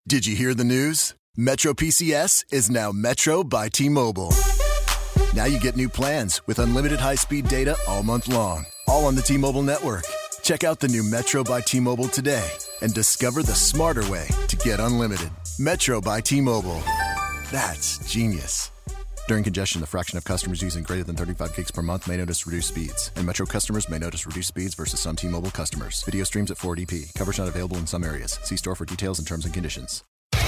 Did you hear the news? Metro PCS is now Metro by T-Mobile. Now you get new plans with unlimited high-speed data all month long, all on the T-Mobile network. Check out the new Metro by T-Mobile today and discover the smarter way to get unlimited. Metro by T-Mobile. That's genius. During congestion, the fraction of customers using greater than 35 gigs per month may notice reduced speeds, and Metro customers may notice reduced speeds versus some T-Mobile customers. Video streams at 480p. Coverage not available in some areas. See store for details and terms and conditions.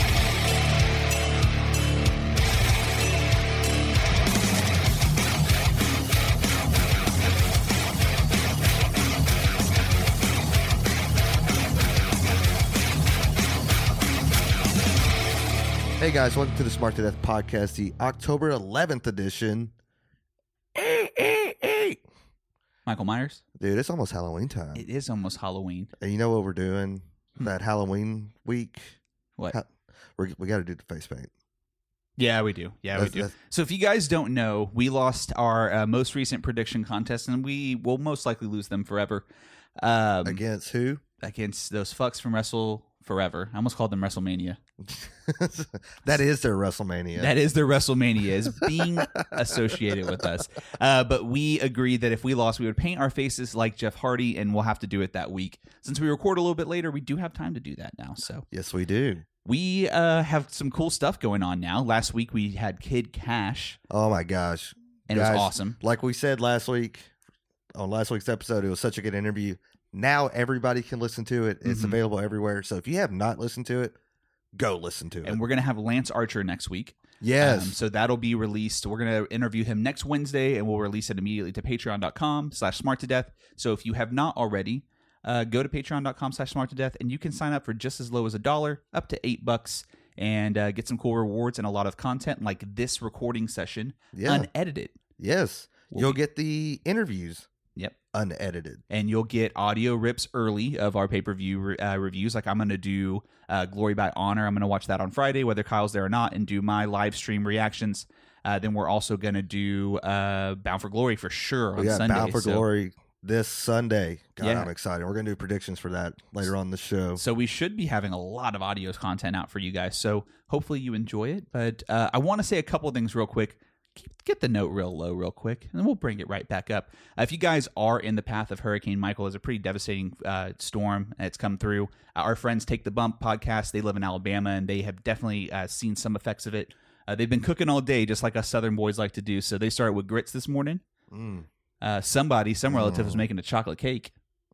Hey guys, welcome to the Smart to Death podcast, the October 11th edition. Michael Myers? Dude, it's almost Halloween time. It is almost Halloween. And you know what we're doing that Halloween week? What? We got to do the face paint. Yeah, we do. So if you guys don't know, we lost our most recent prediction contest, and we will most likely lose them forever. Against who? Against those fucks from Wrestle Forever. I almost called them WrestleMania. That is their WrestleMania. That is their WrestleMania, is being associated with us. But we agreed that if we lost, we would paint our faces like Jeff Hardy, and we'll have to do it that week. Since we record a little bit later, we do have time to do that now. So yes, we do. We have some cool stuff going on now. Last week, we had Kid Cash. Oh, my gosh. And guys, it was awesome. Like we said last week, on last week's episode, it was such a good interview. Now everybody can listen to it. It's available everywhere. So if you have not listened to it, go listen to it. And we're going to have Lance Archer next week. Yes. So that'll be released. We're going to interview him next Wednesday, and we'll release it immediately to patreon.com/smarttodeath. So if you have not already, go to patreon.com/smarttodeath, and you can sign up for just as low as $1 up to $8 and get some cool rewards and a lot of content like this recording session, unedited. Yes. You'll get the interviews. Yep. Unedited. And you'll get audio rips early of our pay-per-view reviews. Like I'm going to do Glory by Honor. I'm going to watch that on Friday, whether Kyle's there or not, and do my live stream reactions. Then we're also going to do Bound for Glory for sure on Sunday. Bound for Glory this Sunday. God, yeah. I'm excited. We're going to do predictions for that later on the show. So we should be having a lot of audio content out for you guys. So hopefully you enjoy it. But I want to say a couple of things real quick. Get the note real low real quick, and then we'll bring it right back up. If you guys are in the path of Hurricane Michael, it's a pretty devastating storm that's come through. Our friends Take the Bump podcast, they live in Alabama, and they have definitely seen some effects of it. They've been cooking all day, just like us Southern boys like to do. So they started with grits this morning. Some relative was making a chocolate cake.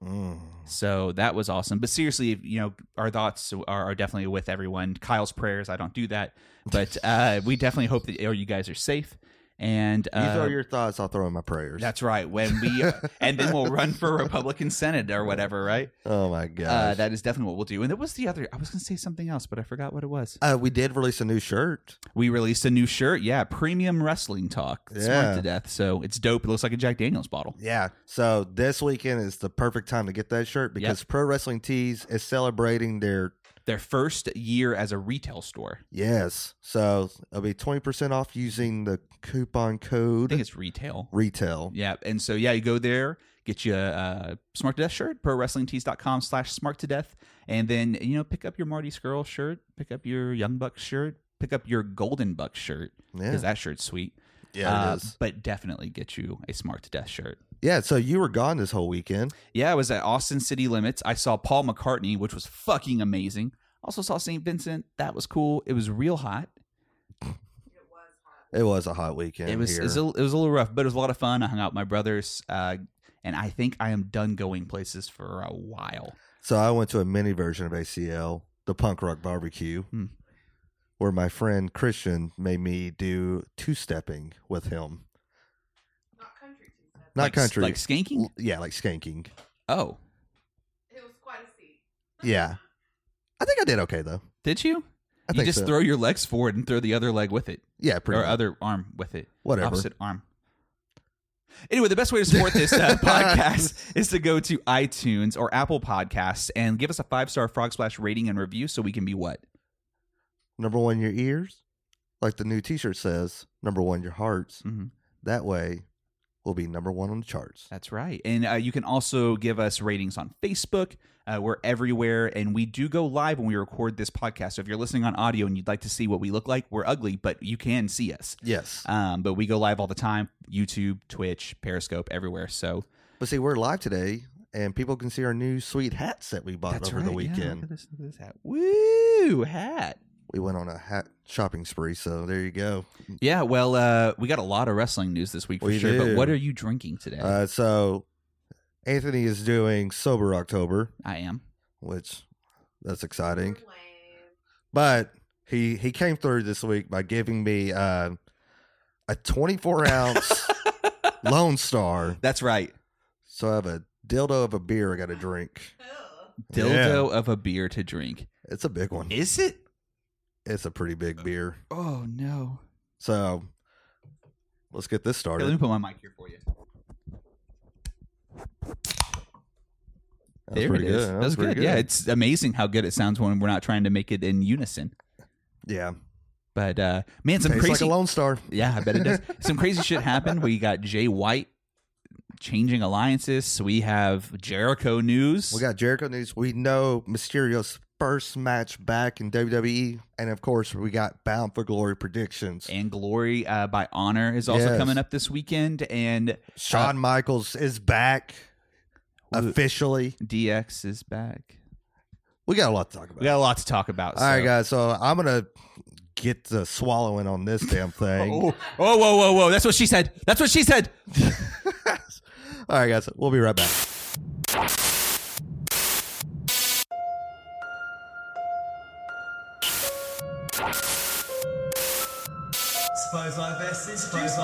So that was awesome. But seriously, our thoughts are definitely with everyone. Kyle's prayers, I don't do that. But we definitely hope that you guys are safe. And you throw your thoughts, I'll throw in my prayers. That's right. When we and then we'll run for Republican Senate or whatever, right? Oh my gosh. That is definitely what we'll do. And there was the other. I was going to say something else, but I forgot what it was. We did release a new shirt. We released a new shirt. Yeah, Premium Wrestling Talk. Smart to Death. So it's dope. It looks like a Jack Daniels bottle. Yeah. So this weekend is the perfect time to get that shirt because Pro Wrestling Tees is celebrating their first year as a retail store. Yes. So it'll be 20% off using the coupon code. I think it's retail. Retail. Yeah. And so, you go there, get you a Smart to Death shirt, prowrestlingtees.com/smarttodeath. And then, pick up your Marty Skrull shirt, pick up your Young Bucks shirt, pick up your Golden Bucks shirt because that shirt's sweet. Yeah, it is. But definitely get you a Smart to Death shirt. Yeah, so you were gone this whole weekend. Yeah, I was at Austin City Limits. I saw Paul McCartney, which was fucking amazing. Also saw St. Vincent. That was cool. It was real hot. It was a hot weekend. It was a little rough, but it was a lot of fun. I hung out with my brothers, and I think I am done going places for a while. So I went to a mini version of ACL, the Punk Rock Barbecue, where my friend Christian made me do two-stepping with him. Not country. Like skanking? Yeah, like skanking. Oh. It was quite a feat. Yeah. I think I did okay, though. Did you? I you think just so. throw your legs forward and throw the other leg with it. Yeah, pretty Or much. other arm with it. Whatever. Opposite arm. Anyway, the best way to support this podcast is to go to iTunes or Apple Podcasts and give us a 5-star Frog Splash rating and review so we can be what? Number one, your ears. Like the new t-shirt says, number one, your hearts. Mm-hmm. That way, will be number 1 on the charts. That's right. And you can also give us ratings on Facebook. We're everywhere, and we do go live when we record this podcast. So if you're listening on audio and you'd like to see what we look like, we're ugly, but you can see us. Yes. But we go live all the time. YouTube, Twitch, Periscope, everywhere. So, But see, we're live today, and people can see our new sweet hats that we bought over the weekend. Yeah, look at this hat. Woo, hat. We went on a hat shopping spree, so there you go. Yeah, well, we got a lot of wrestling news this week for We sure. But do. what are you drinking today? So Anthony is doing Sober October, I am. which that's exciting. Lame. But he came through this week by giving me a 24-ounce Lone Star. That's right. So I have a dildo of a beer I got to drink. Ugh. Dildo of a beer to drink. It's a big one. Is it? It's a pretty big beer. Oh, no. So let's get this Here, started. let me put my mic here for you. That was There it pretty is. good. That was pretty good. Yeah, it's amazing how good it sounds when we're not trying to make it in unison. yeah. But man, some Tastes crazy. like a Lone Star. Yeah, I bet it does. Some crazy shit happened. We got Jay White changing alliances. We have Jericho news. We got Jericho news. We know Mysterio's first match back in WWE, and of course, we got Bound for Glory predictions. and Glory by Honor is also Yes. coming up this weekend, and Shawn Michaels is back officially. DX is back. We got a lot to talk about. We got a lot to talk about. All right, guys. So I'm gonna get the swallowing on this damn thing. Oh, whoa! That's what she said. That's what she said. All right, guys. We'll be right back. Suppose like best introduce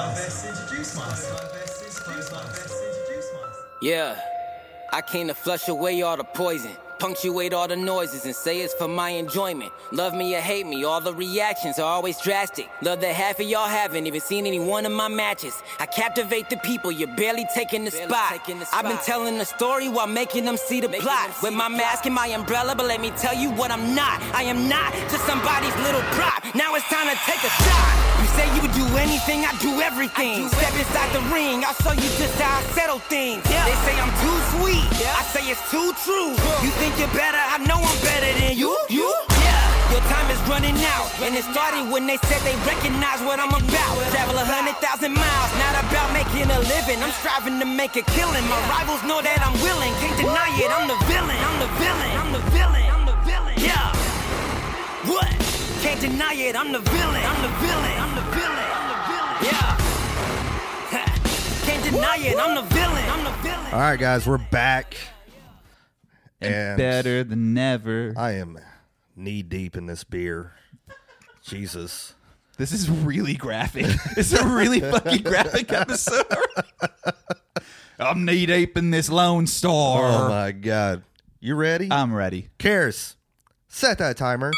myself. Yeah, I came to flush away all the poison, punctuate all the noises, and say it's for my enjoyment. Love me or hate me, all the reactions are always drastic. Love that half of y'all haven't even seen any one of my matches. I captivate the people, you're barely taking the spot. I've been telling the story while making them see the plot. With my mask and my umbrella, but let me tell you what I'm not. I am not just somebody's little prop. Now it's time to take a shot. You say you would do anything, I do everything. Step inside the ring, I'll show you just how I settle things. They say I'm too sweet, I say it's too true. You think you're better, I know I'm better than you. Yeah, your time is running out. And it started when they said they recognize what I'm about. Travel 100,000 miles, not about making a living. I'm striving to make a killing. My rivals know that I'm willing, can't deny it, I'm the villain. I'm the villain, I'm the villain, I'm the villain. Yeah, what? Can't deny it, I'm the villain. I'm the villain. I'm the villain. I'm the villain. Yeah. Can't deny it, I'm the villain. I'm the villain. All right, guys. We're back. And Better than ever. I am knee deep in this beer. Jesus. This is really graphic. It's a really fucking graphic episode. I'm knee deep in this Lone Oh Star. my God. You ready? I'm ready. Cares. Set that timer.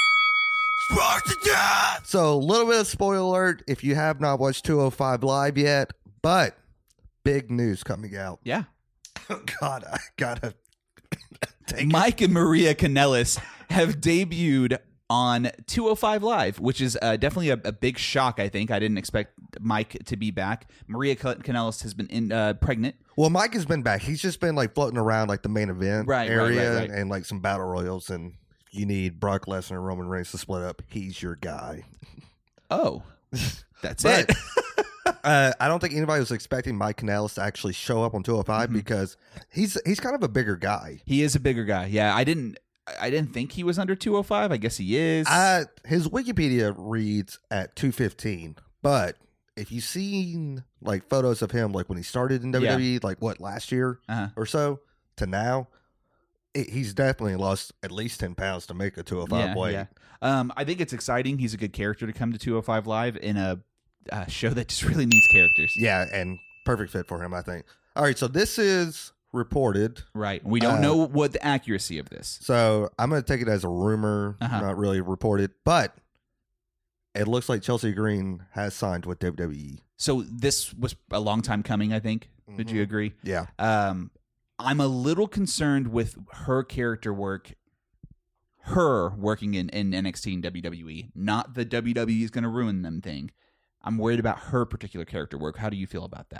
So, a little bit of spoiler alert if you have not watched 205 Live yet, but big news coming out. Yeah. Oh, God, I gotta take Mike and Maria Kanellis have debuted on 205 Live, which is definitely a big shock, I think. I didn't expect Mike to be back. Maria Kanellis has been pregnant. Well, Mike has been back. He's just been like floating around like the main event Right, area right. and like some battle royals. And if you need Brock Lesnar and Roman Reigns to split up, he's your guy. Oh, that's But it. I don't think anybody was expecting Mike Kanellis to actually show up on 205 because he's kind of a bigger guy. He is a bigger guy. Yeah, I didn't think he was under 205. I guess he is. His Wikipedia reads at 215, but if you've seen like photos of him, like when he started in WWE, like what, last year or so to now, he's definitely lost at least 10 pounds to make a 205 weight. Yeah. I think it's exciting. He's a good character to come to 205 Live in a show that just really needs characters. Yeah, and perfect fit for him, I think. All right, so this is reported. Right. We don't know what the accuracy of this. So I'm going to take it as a rumor, not really reported, but it looks like Chelsea Green has signed with WWE. So this was a long time coming, I think. Would you agree? Yeah. I'm a little concerned with her character work, her working in NXT and WWE, not the WWE is going to ruin them thing. I'm worried about her particular character work. How do you feel about that?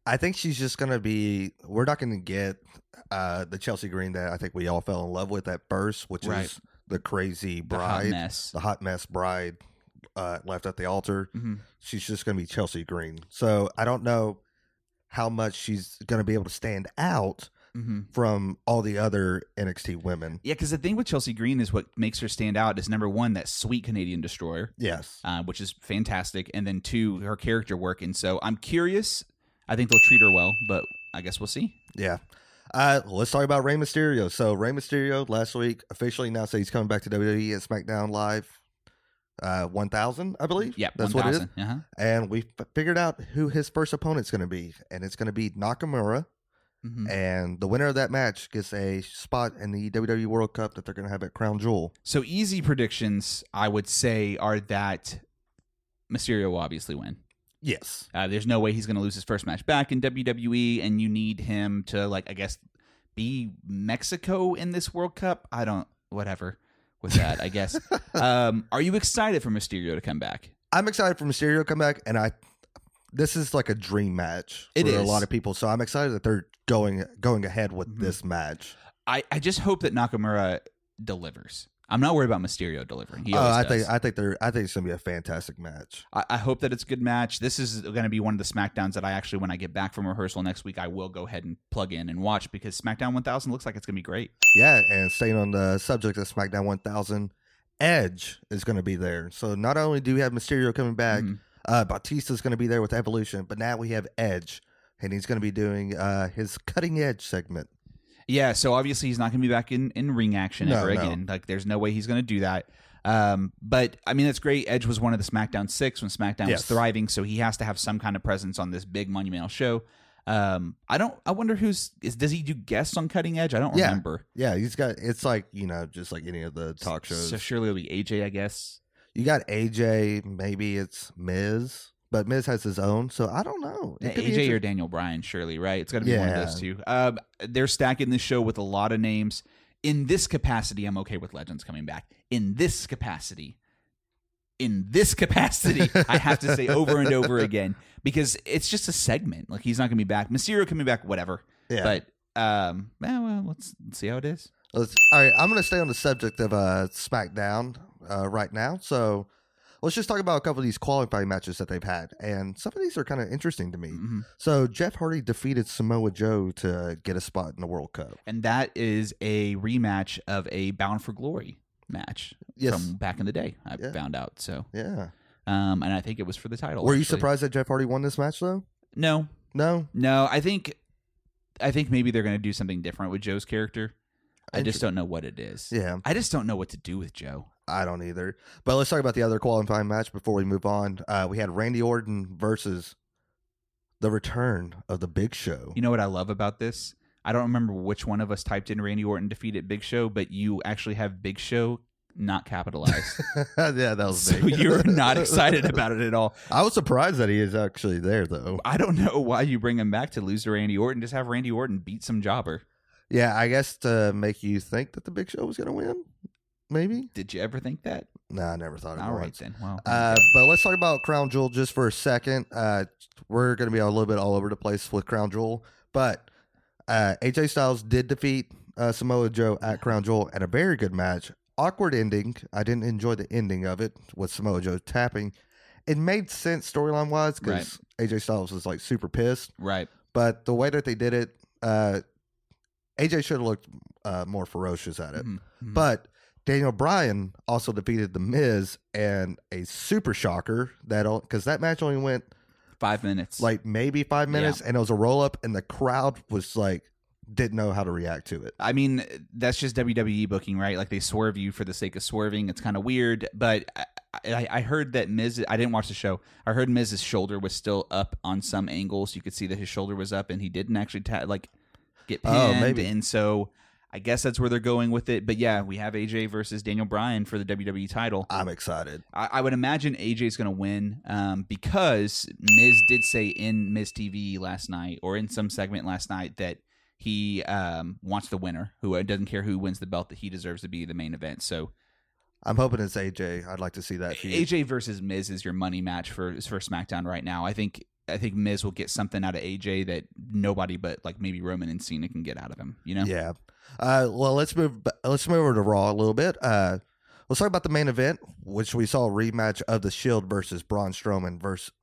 I think she's just going to be. We're not going to get the Chelsea Green that I think we all fell in love with at first, which is the crazy bride, the hot mess bride left at the altar. Mm-hmm. She's just going to be Chelsea Green. So I don't know how much she's going to be able to stand out from all the other NXT women. Yeah, because the thing with Chelsea Green is what makes her stand out is, number one, that sweet Canadian destroyer. Yes. Which is fantastic. And then two, her character work. And so I'm curious. I think they'll treat her well, but I guess we'll see. Yeah. Let's talk about Rey Mysterio. So Rey Mysterio last week officially announced that he's coming back to WWE at SmackDown Live 1000, I believe. Yeah, that's 1, what it is. Uh-huh. And we figured out who his first opponent's going to be, and it's going to be Nakamura. Mm-hmm. And the winner of that match gets a spot in the WWE World Cup that they're going to have at Crown Jewel. So easy predictions, I would say, are that Mysterio will obviously win. Yes. There's no way he's going to lose his first match back in WWE, and you need him to, like, I guess, be Mexico in this World Cup. Whatever with that, I guess. Are you excited for Mysterio to come back? I'm excited for Mysterio to come back, and this is like a dream match for a lot of people, so I'm excited that they're going ahead with this match. I just hope that Nakamura delivers. I'm not worried about Mysterio delivering. I think it's gonna be a fantastic match. I hope that it's a good match. This is going to be one of the SmackDowns that I actually, when I get back from rehearsal next week, I will go ahead and plug in and watch, because SmackDown 1000 looks like it's gonna be great. Yeah, and staying on the subject of SmackDown 1000, Edge is going to be there. So not only do we have Mysterio coming back, Batista's going to be there with Evolution, but now we have Edge, and he's going to be doing his Cutting Edge segment. Yeah, so obviously he's not going to be back in ring action ever again. Like, there's no way he's going to do that. But, I mean, that's great. Edge was one of the SmackDown 6 when SmackDown was thriving, so he has to have some kind of presence on this big monumental show. I wonder does he do guests on Cutting Edge? I don't remember. Yeah, it's like, just like any of the talk shows. So surely it'll be AJ, I guess. You got AJ, maybe it's Miz. But Miz has his own, so I don't know. AJ or Daniel Bryan, surely, right? It's got to be one of those two. They're stacking this show with a lot of names. In this capacity, I'm okay with Legends coming back. In this capacity, I have to say over and over again, because it's just a segment. Like, he's not going to be back. Mysterio coming back, whatever. Yeah. But, let's see how it is. All right, I'm going to stay on the subject of SmackDown right now. So let's just talk about a couple of these qualifying matches that they've had. And some of these are kind of interesting to me. Mm-hmm. So Jeff Hardy defeated Samoa Joe to get a spot in the World Cup. And that is a rematch of a Bound for Glory match from back in the day, I found out. So yeah. And I think it was for the title. Were you surprised that Jeff Hardy won this match, though? No. I think maybe they're going to do something different with Joe's character. I just don't know what it is. Yeah. I just don't know what to do with Joe. I don't either. But let's talk about the other qualifying match before we move on. We had Randy Orton versus the return of the Big Show. You know what I love about this? I don't remember which one of us typed in Randy Orton defeated Big Show, but you actually have Big Show not capitalized. Yeah, that was so me. You're not excited about it at all. I was surprised that he is actually there, though. I don't know why you bring him back to lose to Randy Orton. Just have Randy Orton beat some jobber. Yeah, I guess to make you think that the Big Show was going to win, maybe. Did you ever think that? No, I never thought of it. All right, then. Well, but let's talk about Crown Jewel just for a second. We're going to be a little bit all over the place with Crown Jewel, but AJ Styles did defeat Samoa Joe at Crown Jewel at a very good match. Awkward ending. I didn't enjoy the ending of it with Samoa Joe tapping. It made sense storyline-wise because AJ Styles was like super pissed. Right. But the way that they did it, AJ should have looked more ferocious at it. Mm-hmm. But Daniel Bryan also defeated The Miz, and a super shocker because that match only went 5 minutes, like maybe 5 minutes, and it was a roll up, and the crowd was like didn't know how to react to it. I mean, that's just WWE booking, right? Like, they swerve you for the sake of swerving. It's kind of weird, but I heard that Miz. I didn't watch the show. I heard Miz's shoulder was still up on some angles. You could see that his shoulder was up, and he didn't actually get pinned. Maybe. And so I guess that's where they're going with it. But yeah, we have AJ versus Daniel Bryan for the WWE title. I'm excited. I would imagine AJ's going to win because Miz did say in Miz TV last night, or in some segment last night, that he wants the winner, who doesn't care who wins the belt, that he deserves to be the main event. So I'm hoping it's AJ. I'd like to see that. AJ versus Miz is your money match for SmackDown right now. I think I think Miz will get something out of AJ that nobody but like maybe Roman and Cena can get out of him. You know? Yeah. Well, let's move over to Raw a little bit. Let's talk about the main event, which we saw a rematch of the Shield versus Braun Strowman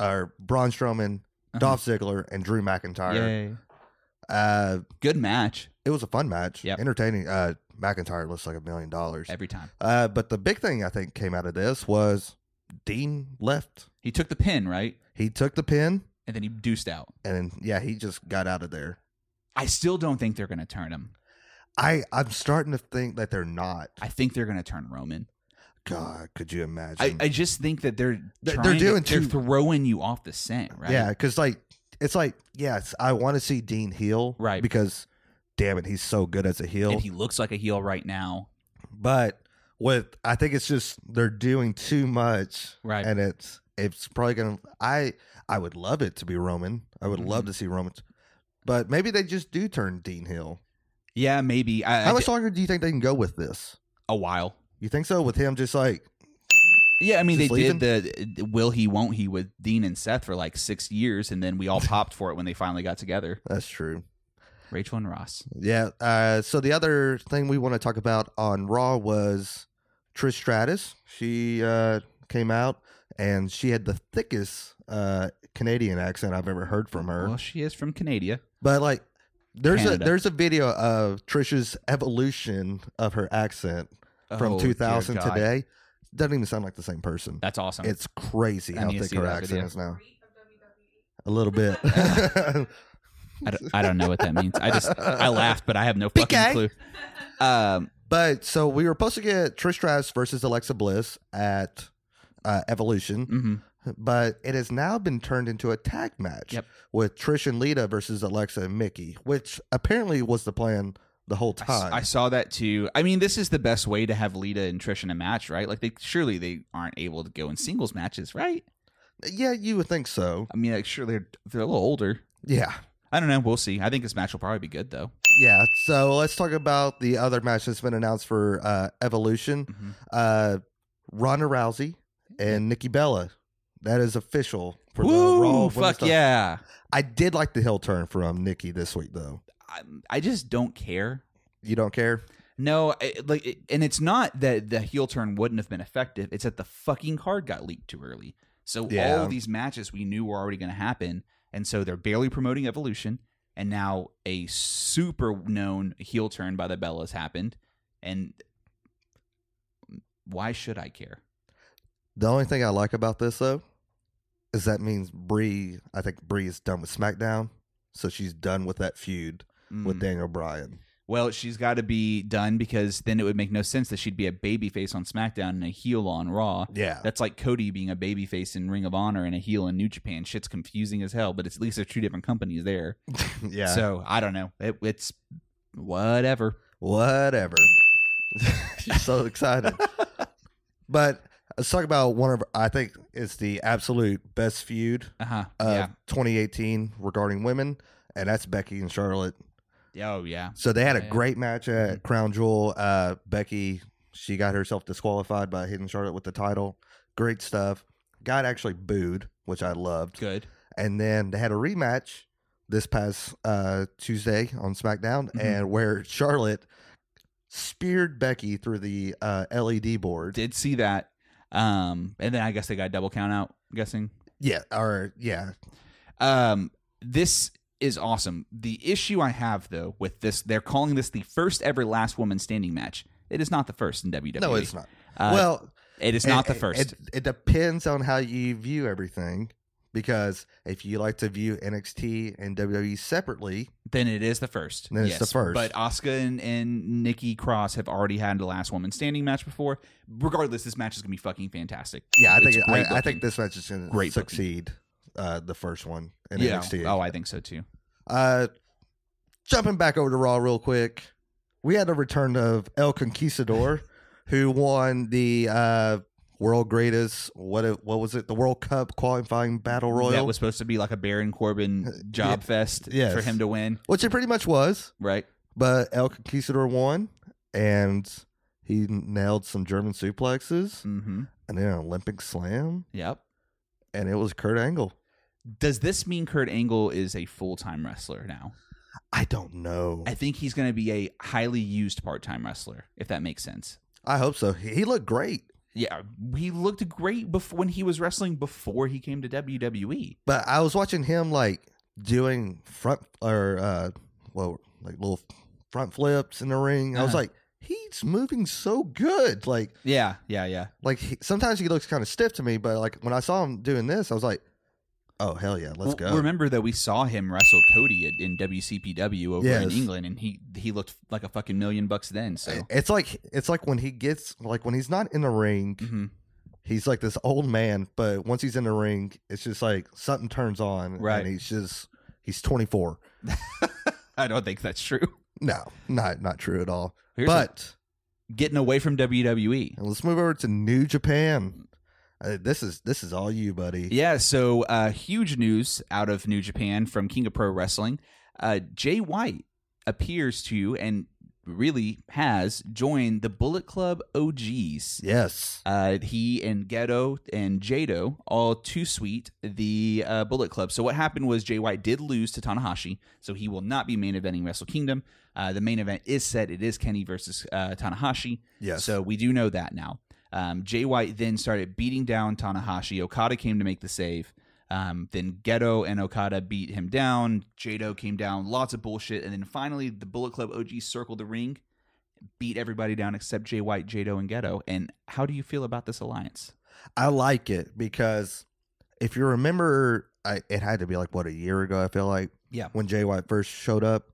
Dolph Ziggler, and Drew McIntyre. Yay. Good match. It was a fun match. Yep. Entertaining. McIntyre looks like $1 million Every time. But the big thing I think came out of this was Dean left. He took the pin, right? He took the pin. And then he deuced out. And yeah, he just got out of there. I still don't think they're going to turn him. I'm starting to think that they're not. I think they're going to turn Roman. God, could you imagine? I just think that they're throwing you off the scent, right? Yeah, because it's like, yes, I want to see Dean heel, right? Because damn it, he's so good as a heel, and he looks like a heel right now. But I think it's just they're doing too much, right? And it's probably gonna. I would love it to be Roman. I would love to see Roman, but maybe they just do turn Dean heel. Yeah, maybe. How much longer do you think they can go with this? A while. You think so? With him just like... Yeah, I mean, they did the will he, won't he with Dean and Seth for like 6 years, and then we all popped for it when they finally got together. That's true. Rachel and Ross. Yeah. So the other thing we want to talk about on Raw was Trish Stratus. She came out, and she had the thickest Canadian accent I've ever heard from her. Well, she is from Canada. But like, there's a video of Trish's evolution of her accent from 2000 today. Doesn't even sound like the same person. That's awesome. It's crazy how thick her accent is now. A little bit. I don't know what that means. I laughed, but I have no fucking clue. But so we were supposed to get Trish Stratus versus Alexa Bliss at Evolution, but it has now been turned into a tag match with Trish and Lita versus Alexa and Mickey, which apparently was the plan the whole time. I saw that too. I mean, this is the best way to have Lita and Trish in a match, right? Like, surely they aren't able to go in singles matches, right? Yeah, you would think so. I mean, like, sure, they're a little older. Yeah. I don't know. We'll see. I think this match will probably be good, though. Yeah. So let's talk about the other match that's been announced for Evolution. Ronda Rousey and Nikki Bella. That is official for the Raw. Fuck yeah. I did like the heel turn from Nikki this week, though. I just don't care. You don't care? No, and it's not that the heel turn wouldn't have been effective. It's that the fucking card got leaked too early. So all of these matches we knew were already going to happen, and so they're barely promoting Evolution, and now a super known heel turn by the Bellas happened, and why should I care? The only thing I like about this, though, is that means Brie, I think Brie is done with SmackDown, so she's done with that feud with Daniel Bryan. Well, she's got to be done because then it would make no sense that she'd be a babyface on SmackDown and a heel on Raw. Yeah. That's like Cody being a babyface in Ring of Honor and a heel in New Japan. Shit's confusing as hell, but at least there's two different companies there. Yeah. So, I don't know. It's whatever. Whatever. She's so excited. But let's talk about one of, I think it's the absolute best feud of 2018 regarding women, and that's Becky and Charlotte. Oh, yeah. So they had a great match at Crown Jewel. Becky, she got herself disqualified by hitting Charlotte with the title. Great stuff. Got actually booed, which I loved. Good. And then they had a rematch this past Tuesday on SmackDown, and where Charlotte speared Becky through the LED board. Did see that. And then I guess they got a double count out, I'm guessing. Yeah. This is awesome. The issue I have, though, with this, they're calling this the first ever last woman standing match. It is not the first in WWE. No, it's not. Well, it is not the first. It depends on how you view everything. Because if you like to view NXT and WWE separately, then it is the first. Then it's the first. But Asuka and Nikki Cross have already had the last woman standing match before. Regardless, this match is going to be fucking fantastic. Yeah, I think this match is going to succeed. The first one in NXT. Oh, I think so too. Jumping back over to Raw real quick, we had a return of El Conquistador, who won the world greatest, what was it? The World Cup qualifying battle royal. That was supposed to be like a Baron Corbin job fest for him to win. Which it pretty much was. Right. But El Conquistador won, and he nailed some German suplexes, and then an Olympic slam. Yep. And it was Kurt Angle. Does this mean Kurt Angle is a full-time wrestler now? I don't know. I think he's going to be a highly used part-time wrestler, if that makes sense. I hope so. He looked great. Yeah, he looked great when he was wrestling before he came to WWE. But I was watching him like doing little front flips in the ring. I was like, he's moving so good. Like, yeah. Like sometimes he looks kind of stiff to me, but like when I saw him doing this, I was like, oh hell yeah, let's go. Remember that we saw him wrestle Cody in WCPW over in England, and he looked like a fucking $1,000,000 then. So it's like when he's not in the ring, he's like this old man, but once he's in the ring, it's just like something turns on, right? And he's 24. I don't think that's true. No, not true at all. But getting away from WWE, and let's move over to New Japan. This is all you, buddy. Yeah, so huge news out of New Japan from King of Pro Wrestling. Jay White appears to, and really has, joined the Bullet Club OGs. Yes. He and Gedo and Jado, all too sweet, the Bullet Club. So what happened was Jay White did lose to Tanahashi, so he will not be main eventing Wrestle Kingdom. The main event is set. It is Kenny versus Tanahashi. Yes. So we do know that now. Jay White then started beating down Tanahashi. Okada came to make the save. Then Gedo and Okada beat him down. Jado came down. Lots of bullshit. And then finally, the Bullet Club OG circled the ring, beat everybody down except Jay White, Jado, and Gedo. And how do you feel about this alliance? I like it because if you remember, it had to be like, a year ago, I feel like. Yeah. When Jay White first showed up,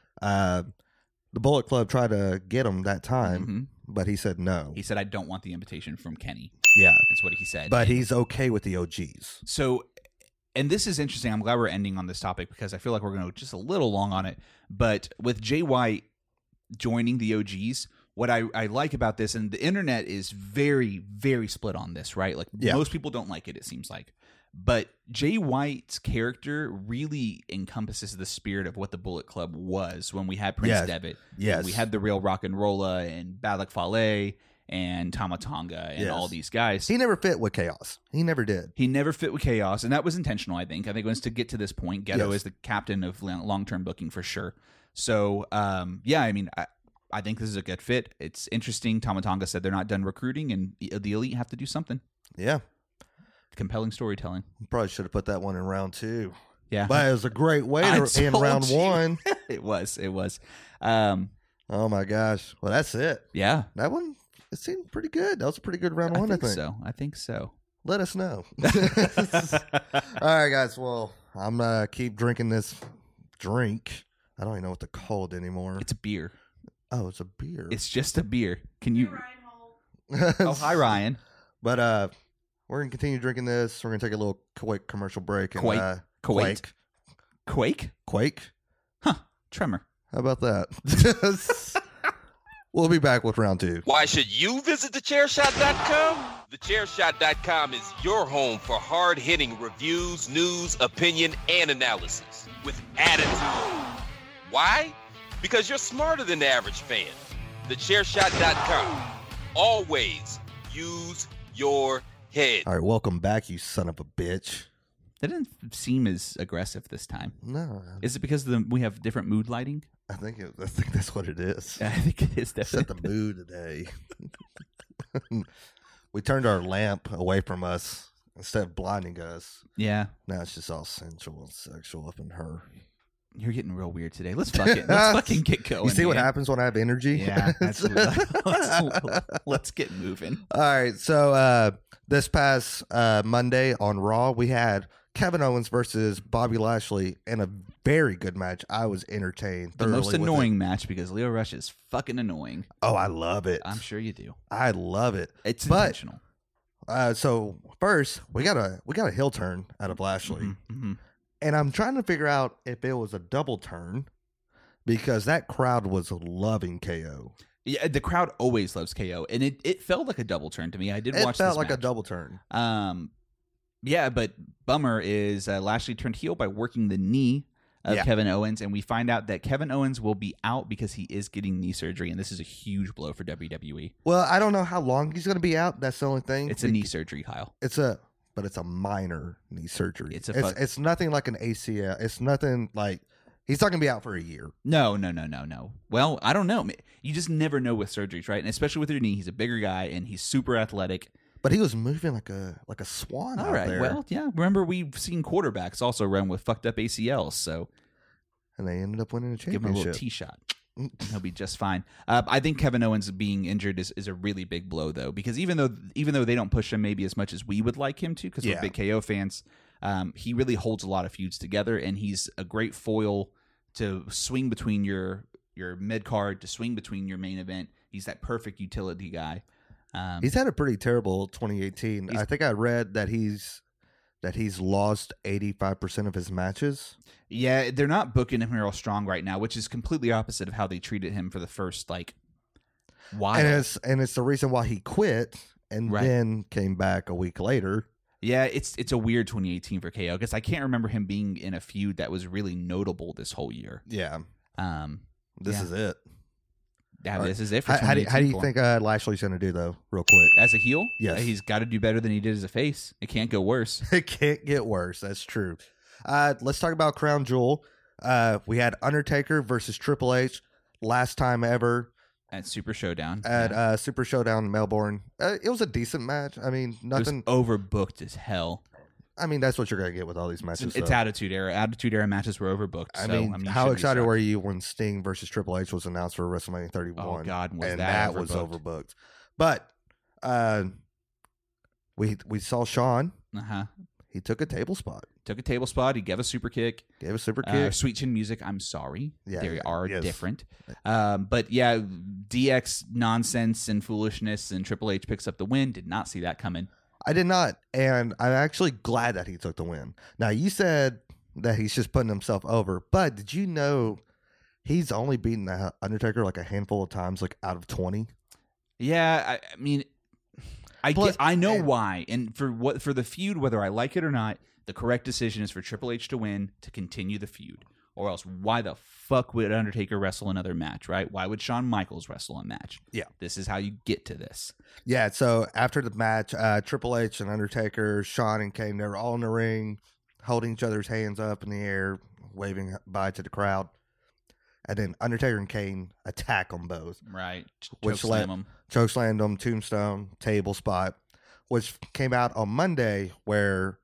the Bullet Club tried to get him that time. But he said no. He said, I don't want the invitation from Kenny. Yeah. That's what he said. But he's okay with the OGs. So, and this is interesting. I'm glad we're ending on this topic because I feel like we're going to go just a little long on it. But with Jay White joining the OGs, what I like about this, and the internet is very, very split on this, right? Like most people don't like it seems like. But Jay White's character really encompasses the spirit of what the Bullet Club was when we had Prince Devitt. Yes. We had the real Rock and Rolla and Balak Fale and Tama Tonga and all these guys. He never fit with Chaos. He never did. He never fit with Chaos, and that was intentional, I think. I think it was to get to this point. Gedo is the captain of long-term booking for sure. So, I mean, I think this is a good fit. It's interesting. Tama Tonga said they're not done recruiting, and the Elite have to do something. Yeah. Compelling storytelling. Probably should have put that one in round 2. Yeah. But it was a great way to end round 1. It was. Oh my gosh. Well, that's it. Yeah. That one, it seemed pretty good. That was a pretty good round 1, I think. I think so. Let us know. All right, guys. Well, I'm going to keep drinking this drink. I don't even know what to call it anymore. It's a beer. Oh, it's a beer. It's just a beer. Can you... Ryan Oh, hi, Ryan. But, we're going to continue drinking this. We're going to take a little quick commercial break. And, Quake? Huh. Tremor. How about that? We'll be back with round 2. Why should you visit thechairshot.com? Thechairshot.com is your home for hard-hitting reviews, news, opinion, and analysis with attitude. Why? Because you're smarter than the average fan. Thechairshot.com. Always use your head. All right, welcome back, you son of a bitch. That didn't seem as aggressive this time. No. Is it because we have different mood lighting? I think that's what it is. I think it is definitely. Set the mood today. We turned our lamp away from us instead of blinding us. Yeah. Now it's just all sensual and sexual up in her. You're getting real weird today. Let's fucking get going. You see what happens when I have energy? Yeah. Let's get moving. All right. So this past Monday on Raw, we had Kevin Owens versus Bobby Lashley in a very good match. I was entertained. The most annoying match because Leo Rush is fucking annoying. Oh, I love it. I'm sure you do. I love it. It's intentional. So first, we got a heel turn out of Lashley. And I'm trying to figure out if it was a double turn because that crowd was loving KO. Yeah, the crowd always loves KO, and it felt like a double turn to me. I did watch this match. It felt like a double turn. Yeah, but bummer is Lashley turned heel by working the knee of Kevin Owens, and we find out that Kevin Owens will be out because he is getting knee surgery, and this is a huge blow for WWE. Well, I don't know how long he's going to be out. That's the only thing. It's a knee surgery, Kyle. It's a but it's a minor knee surgery. It's nothing like an ACL. It's nothing like he's not going to be out for a year. No. Well, I don't know. You just never know with surgeries, right? And especially with your knee, he's a bigger guy and he's super athletic. But he was moving like a swan out there. Well, yeah. Remember, we've seen quarterbacks also run with fucked up ACLs, so and they ended up winning a championship. Give him a little tee shot. He'll be just fine. I think Kevin Owens being injured is a really big blow, though, because even though they don't push him maybe as much as we would like him to, because we're big KO fans, he really holds a lot of feuds together, and he's a great foil to swing between your mid card, to swing between your main event. He's that perfect utility guy. He's had a pretty terrible 2018. I think I read that he's lost 85% of his matches. Yeah, they're not booking him real strong right now, which is completely opposite of how they treated him for the first while. And it's the reason why he quit and then came back a week later. Yeah, it's a weird 2018 for KO because I can't remember him being in a feud that was really notable this whole year. Yeah. This is it. Yeah, this is it for how do you think Lashley's going to do, though, real quick? As a heel? Yes. He's got to do better than he did as a face. It can't go worse. It can't get worse. That's true. Let's talk about Crown Jewel. We had Undertaker versus Triple H last time ever. At Super Showdown. Super Showdown in Melbourne. It was a decent match. I mean, nothing. It was overbooked as hell. I mean, that's what you're going to get with all these matches. It's Attitude Era. Attitude Era matches were overbooked. I mean how excited were you when Sting versus Triple H was announced for WrestleMania 31? Oh, God, was and that was overbooked. But we saw Shawn. He took a table spot. He gave a super kick. Sweet Chin Music. I'm sorry. Yeah, they are different. But yeah, DX nonsense and foolishness, and Triple H picks up the win. Did not see that coming. I did not, and I'm actually glad that he took the win. Now, you said that he's just putting himself over, but did you know he's only beaten the Undertaker like a handful of times, like out of 20? Yeah, I mean, I know why, and for the feud, whether I like it or not, the correct decision is for Triple H to win to continue the feud. Or else, why the fuck would Undertaker wrestle another match, right? Why would Shawn Michaels wrestle a match? Yeah. This is how you get to this. Yeah, so after the match, Triple H and Undertaker, Shawn and Kane, they were all in the ring, holding each other's hands up in the air, waving bye to the crowd. And then Undertaker and Kane attack them both. Right. Chokeslam them, tombstone, table spot, which came out on Monday where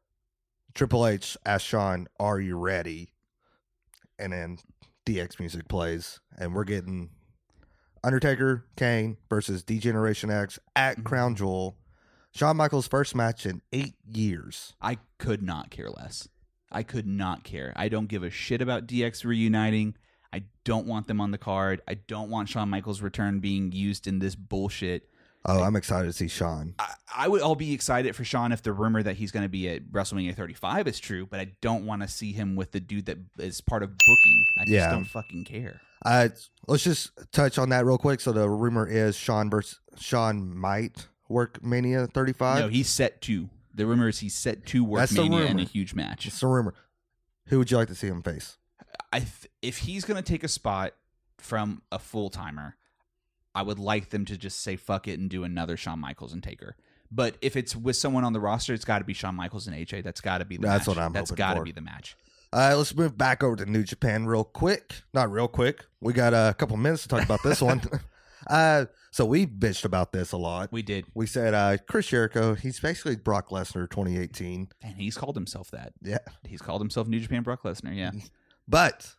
Triple H asked Shawn, "Are you ready?" And then DX music plays, and we're getting Undertaker, Kane versus D-Generation X at Crown Jewel. Shawn Michaels' first match in 8 years. I could not care less. I could not care. I don't give a shit about DX reuniting. I don't want them on the card. I don't want Shawn Michaels' return being used in this bullshit. Oh, I'm excited to see Shawn. I would all be excited for Shawn if the rumor that he's going to be at WrestleMania 35 is true, but I don't want to see him with the dude that is part of booking. I just don't fucking care. Let's just touch on that real quick. So the rumor is Shawn might work Mania 35. No, he's set to. The rumor is he's set to work Mania in a huge match. It's a rumor. Who would you like to see him face? If he's going to take a spot from a full-timer, I would like them to just say fuck it and do another Shawn Michaels and Taker. But if it's with someone on the roster, it's got to be Shawn Michaels and AJ. That's got to be the match. That's what I'm That's hoping got to for. be the match. Let's move back over to New Japan real quick. Not real quick. We got a couple minutes to talk about this one. So we bitched about this a lot. We did. We said Chris Jericho, he's basically Brock Lesnar 2018. And he's called himself that. Yeah. He's called himself New Japan Brock Lesnar, yeah. But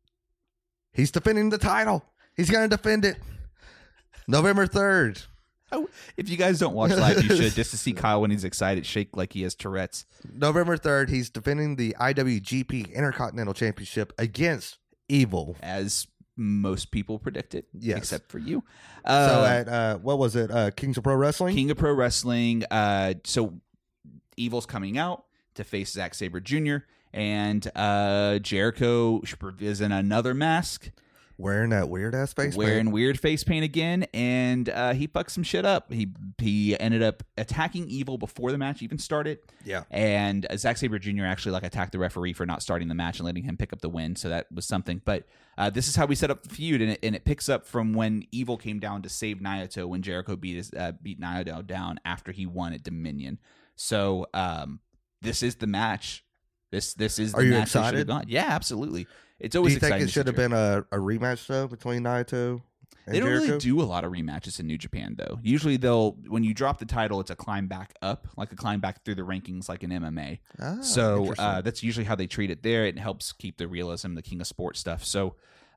he's defending the title. He's going to defend it. November 3rd. Oh, if you guys don't watch live, you should, just to see Kyle when he's excited shake like he has Tourette's. November 3rd, he's defending the IWGP Intercontinental Championship against Evil. As most people predicted, yes, except for you. So at, what was it, Kings of Pro Wrestling? King of Pro Wrestling. So Evil's coming out to face Zack Sabre Jr., and Jericho is in another mask. Wearing that weird ass face wearing paint. weird face paint again, and he fucked some shit up. He ended up attacking Evil before the match even started. Yeah. And Zack Sabre Jr. actually attacked the referee for not starting the match and letting him pick up the win. So that was something. But this is how we set up the feud, and it picks up from when Evil came down to save Naito when Jericho beat Naito down after he won at Dominion. So this is the match. This is the Are you match excited? Yeah, absolutely. It's always Do you think exciting. it should have been a rematch though between Naito and They don't Jericho? really do a lot of rematches in New Japan, though. Usually, when you drop the title, it's a climb back up, like a climb back through the rankings, like in MMA. So interesting. that's usually how they treat it there. It helps keep the realism, the King of Sports stuff. So,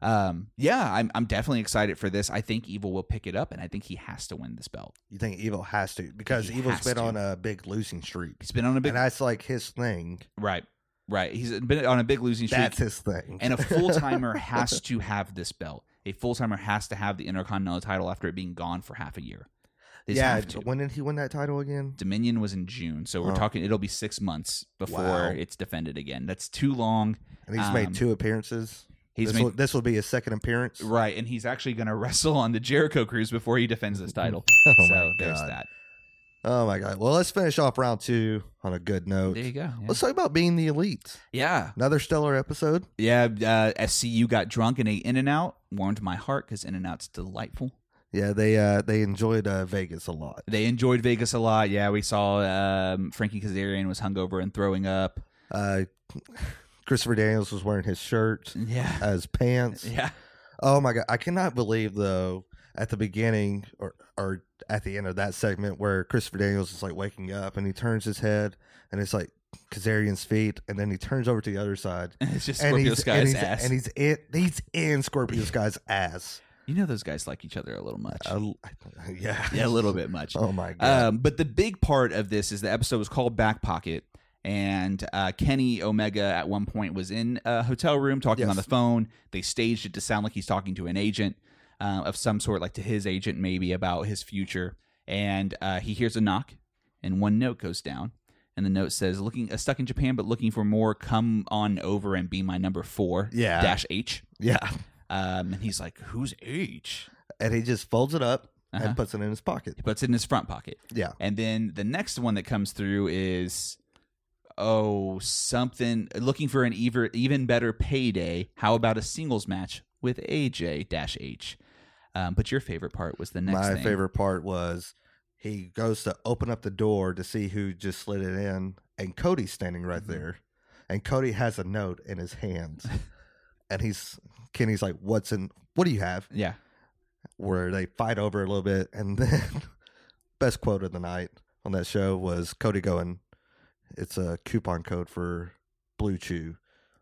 yeah, I'm definitely excited for this. I think Evil will pick it up, and I think he has to win this belt. You think Evil has to because He Evil's has been to. on a big losing streak. He's been on a big and that's like his thing. right. He's been on a big losing streak. That's his thing. And a full timer has to have this belt. A full timer has to have the Intercontinental title after it being gone for half a year. They just have to. When did he win that title again? Dominion was in June, so we're talking. It'll be 6 months before Wow. it's defended again. That's too long. And he's made 2 appearances. This will be his second appearance. Right, and he's actually going to wrestle on the Jericho Cruise before he defends this title. Oh So my there's God. that. Oh my God! Well, let's finish off round 2 on a good note. There you go. Yeah. Let's talk about being the elite. Yeah. Another stellar episode. SCU got drunk and ate In-N-Out. Warmed my heart because In-N-Out's delightful. Yeah, they enjoyed Vegas a lot. They enjoyed Vegas a lot. Yeah, we saw Frankie Kazarian was hungover and throwing up. Christopher Daniels was wearing his shirt Yeah. as pants. Yeah. Oh my God! I cannot believe though at the beginning or at the end of that segment where Christopher Daniels is like waking up and he turns his head and it's like Kazarian's feet, and then he turns over to the other side It's just and Scorpio he's, Sky's ass. and he's in Scorpio Sky's ass. You know those guys like each other a little much. Yeah, Yeah, a little bit much. Oh my God! But the big part of this is the episode was called Back Pocket, and Kenny Omega at one point was in a hotel room talking on the phone. They staged it to sound like he's talking to an agent of some sort, like to his agent maybe about his future. And he hears a knock, and one note goes down, and the note says, "Looking stuck in Japan, but looking for more. Come on over and be my number 4 -H." Yeah, And he's like, "Who's H?" and he just folds it up Uh-huh. and puts it in his pocket. He puts it in his front pocket. Yeah. And then the next one that comes through is, something looking for an even better payday. How about a singles match with AJ-H? But your favorite part was the next My thing. favorite part was he goes to open up the door to see who just slid it in, and Cody's standing right Mm-hmm. there, and Cody has a note in his hand, and Kenny's like, "What do you have?" Yeah. Where they fight over it a little bit, and then best quote of the night on that show was Cody going, "It's a coupon code for Blue Chew.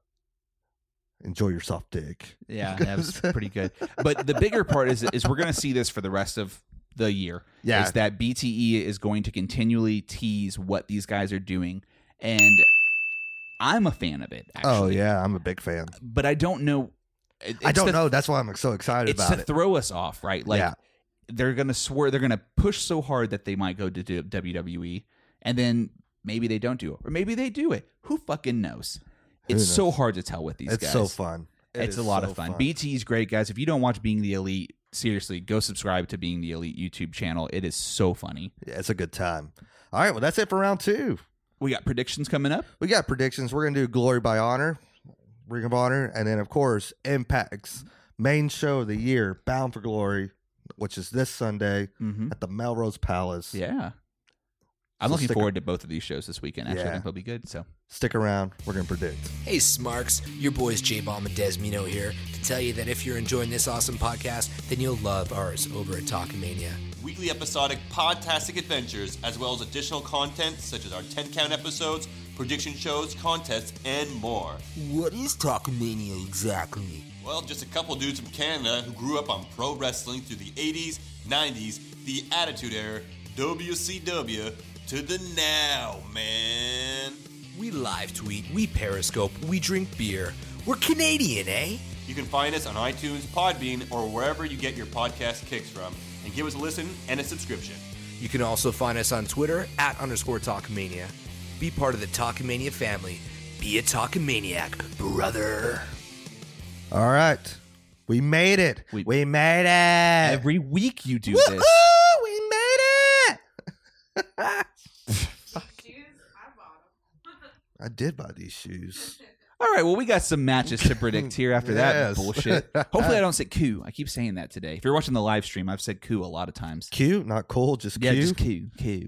Enjoy your soft dick." Yeah, that was pretty good. But the bigger part is we're going to see this for the rest of the year. Yeah. Is that BTE is going to continually tease what these guys are doing. And I'm a fan of it, actually. Oh yeah, I'm a big fan. But I don't know. I don't know. That's why I'm so excited It's about to it. throw us off, right? Like, Yeah. they're going to swear, they're going to push so hard that they might go to WWE, and then maybe they don't do it. Or maybe they do it. Who fucking knows? It's so hard to tell with these guys. It's so fun. It's a lot of fun. BT's great, guys. If you don't watch Being the Elite, seriously, go subscribe to Being the Elite YouTube channel. It is so funny. Yeah, it's a good time. All right, well, that's it for round 2. We got predictions coming up. We got predictions. We're going to do Glory by Honor, Ring of Honor, and then, of course, Impact's main show of the year, Bound for Glory, which is this Sunday at the Melrose Palace. Yeah. I'm So looking stick forward to both of these shows this weekend. Actually, I Yeah. think they'll be good. So Stick around. We're going to predict. Hey Smarks, your boys J-Bomb and Desmino here to tell you that if you're enjoying this awesome podcast, then you'll love ours over at Talkamania. Weekly episodic podtastic adventures, as well as additional content such as our 10-count episodes, prediction shows, contests, and more. What is Talkamania exactly? Well, just a couple dudes from Canada who grew up on pro wrestling through the 80s, 90s, the Attitude Era, WCW, to the now, man. We live tweet, we periscope, we drink beer. We're Canadian, eh? You can find us on iTunes, Podbean, or wherever you get your podcast kicks from, and give us a listen and a subscription. You can also find us on Twitter @_Talkamania. Be part of the Talkamania family. Be a Talkamaniac, brother. All right. We made it. We made it. Every week you do this. We made it. I did buy these shoes. All right, well, we got some matches to predict here after that bullshit. Hopefully I don't say Q. I keep saying that today. If you're watching the live stream, I've said Q a lot of times. Q? Not cool, just Q? Yeah, just Q.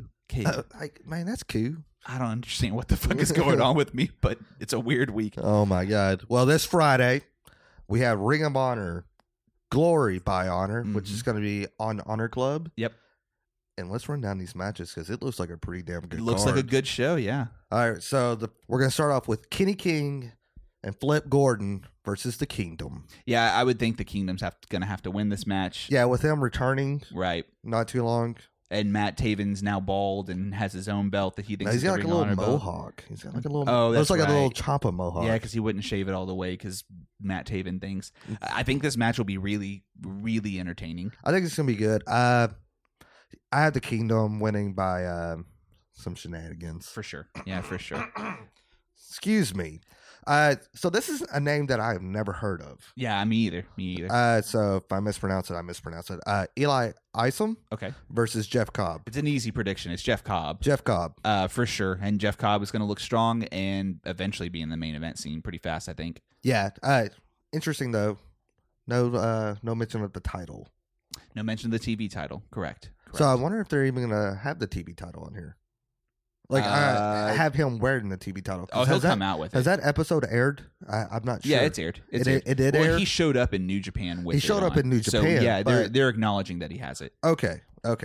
Man, that's Q. I don't understand what the fuck is going on with me, but it's a weird week. Oh, my God. Well, this Friday, we have Ring of Honor, Glory by Honor, which is going to be on Honor Club. Yep. And let's run down these matches because it looks like a pretty damn good It looks like a good show, yeah. All right, so we're going to start off with Kenny King and Flip Gordon versus the Kingdom. Yeah, I would think the Kingdom's going to have to win this match. Yeah, with them returning. Right. Not too long. And Matt Taven's now bald and has his own belt that he thinks he's is got like a little mohawk. Belt. He's got like a little. Oh, that's looks like right. a little Ciampa mohawk. Yeah, because he wouldn't shave it all the way because Matt Taven thinks. I think this match will be really, really entertaining. I think it's gonna be good. I have the Kingdom winning by some shenanigans for sure. Yeah, for sure. Excuse me. So this is a name that I have never heard of. Yeah, me either. So if I mispronounce it, I mispronounce it. Eli Isom, versus Jeff Cobb. It's an easy prediction. It's Jeff Cobb. Jeff Cobb, for sure. And Jeff Cobb is going to look strong and eventually be in the main event scene pretty fast, I think. Yeah. Interesting though. No mention of the title. No mention of the TV title. Correct. So I wonder if they're even going to have the TV title on here. Like, I have him wearing the TV title. Oh, he'll come out with it. Has that episode aired? I'm not sure. Yeah, it's aired. It did air? He showed up in New Japan with it. He showed up in New Japan. So, yeah, they're acknowledging that he has it. Okay.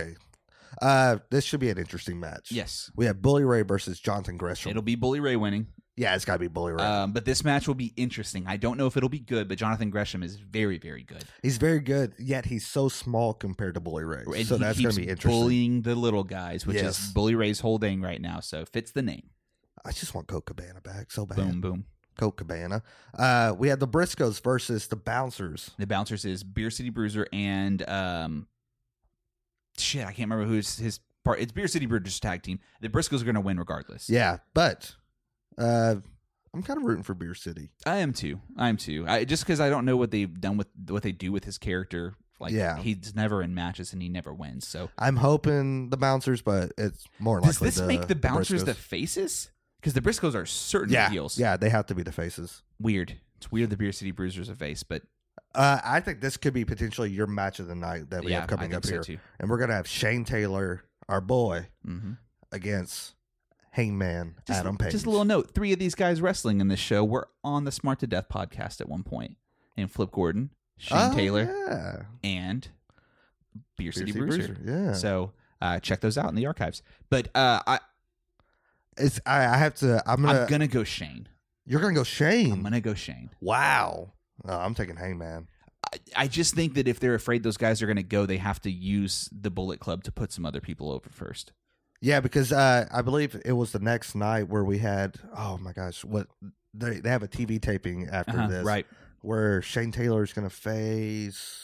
This should be an interesting match. Yes. We have Bully Ray versus Jonathan Gresham. It'll be Bully Ray winning. Yeah, it's got to be Bully Ray. But this match will be interesting. I don't know if it'll be good, but Jonathan Gresham is very, very good. He's very good, yet he's so small compared to Bully Ray. And so that's going to be interesting. Bullying the little guys, which is Bully Ray's whole thing right now. So fits the name. I just want Colt Cabana back so bad. Boom, boom. Colt Cabana. We have the Briscoes versus the Bouncers. The Bouncers is Beer City Bruiser and shit, I can't remember who's his part. It's Beer City Bruiser's tag team. The Briscoes are going to win regardless. Yeah, but I'm kind of rooting for Beer City. I am too. Just because I don't know what they've done with what they do with his character. Like, he's never in matches and he never wins. So I'm hoping the Bouncers, but it's more likely. Does this make the Bouncers the faces? Because the Briscoes are certainly heels. Yeah, they have to be the faces. Weird. It's weird the Beer City Bruiser's a face, but I think this could be potentially your match of the night that we have coming up here. So too. And we're gonna have Shane Taylor, our boy, against Hangman Adam Page. Just a little note: 3 of these guys wrestling in this show were on the Smart to Death podcast at one point. And Flip Gordon, Shane Taylor, and Beer City Bruiser. Yeah. So check those out in the archives. But I have to. I'm gonna go Shane. You're gonna go Shane. I'm gonna go Shane. Wow. I'm taking Hangman. I just think that if they're afraid those guys are gonna go, they have to use the Bullet Club to put some other people over first. Yeah, because I believe it was the next night where we had. Oh my gosh, what they have a TV taping after this, right? Where Shane Taylor's gonna face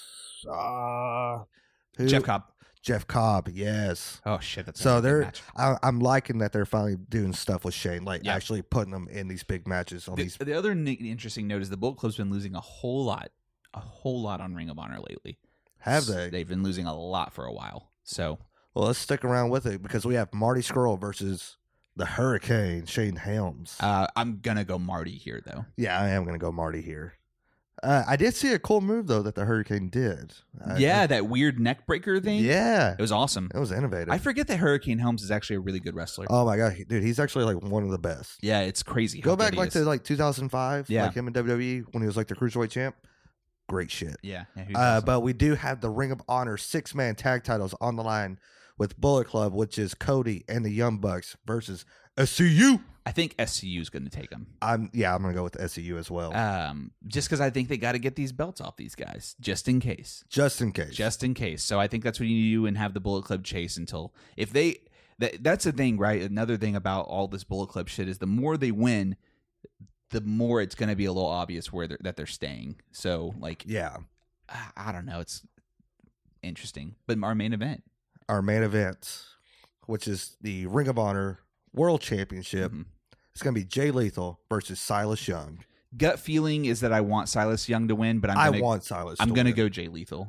Jeff Cobb. Jeff Cobb, yes. Oh shit, that's so they're. match. I'm liking that they're finally doing stuff with Shane, like actually putting them in these big matches. The other interesting note is the Bullet Club's been losing a whole lot on Ring of Honor lately. Have they? They've been losing a lot for a while. So, well, let's stick around with it because we have Marty Scurll versus the Hurricane, Shane Helms. I'm gonna go Marty here, though. Yeah, I am gonna go Marty here. I did see a cool move though that the Hurricane did. That weird neck breaker thing. Yeah, it was awesome. It was innovative. I forget that Hurricane Helms is actually a really good wrestler. Oh my god, dude, he's actually like one of the best. Yeah, it's crazy. Go back like to like 2005, yeah. like him in WWE when he was like the Cruiserweight champ. Great shit. Yeah. Awesome. But we do have the Ring of Honor 6-man tag titles on the line with Bullet Club, which is Cody and the Young Bucks versus SCU. I think SCU is going to take them. I'm going to go with SCU as well. Just because I think they got to get these belts off these guys, just in case. Just in case. So I think that's what you do and have the Bullet Club chase until if they. That's the thing, right? Another thing about all this Bullet Club shit is the more they win, the more it's going to be a little obvious that they're staying. So like, yeah, I don't know. It's interesting, but our main event, which is the Ring of Honor World Championship. It's going to be Jay Lethal versus Silas Young. Gut feeling is that I want Silas Young to win, but I want Silas. I'm going to go Jay Lethal.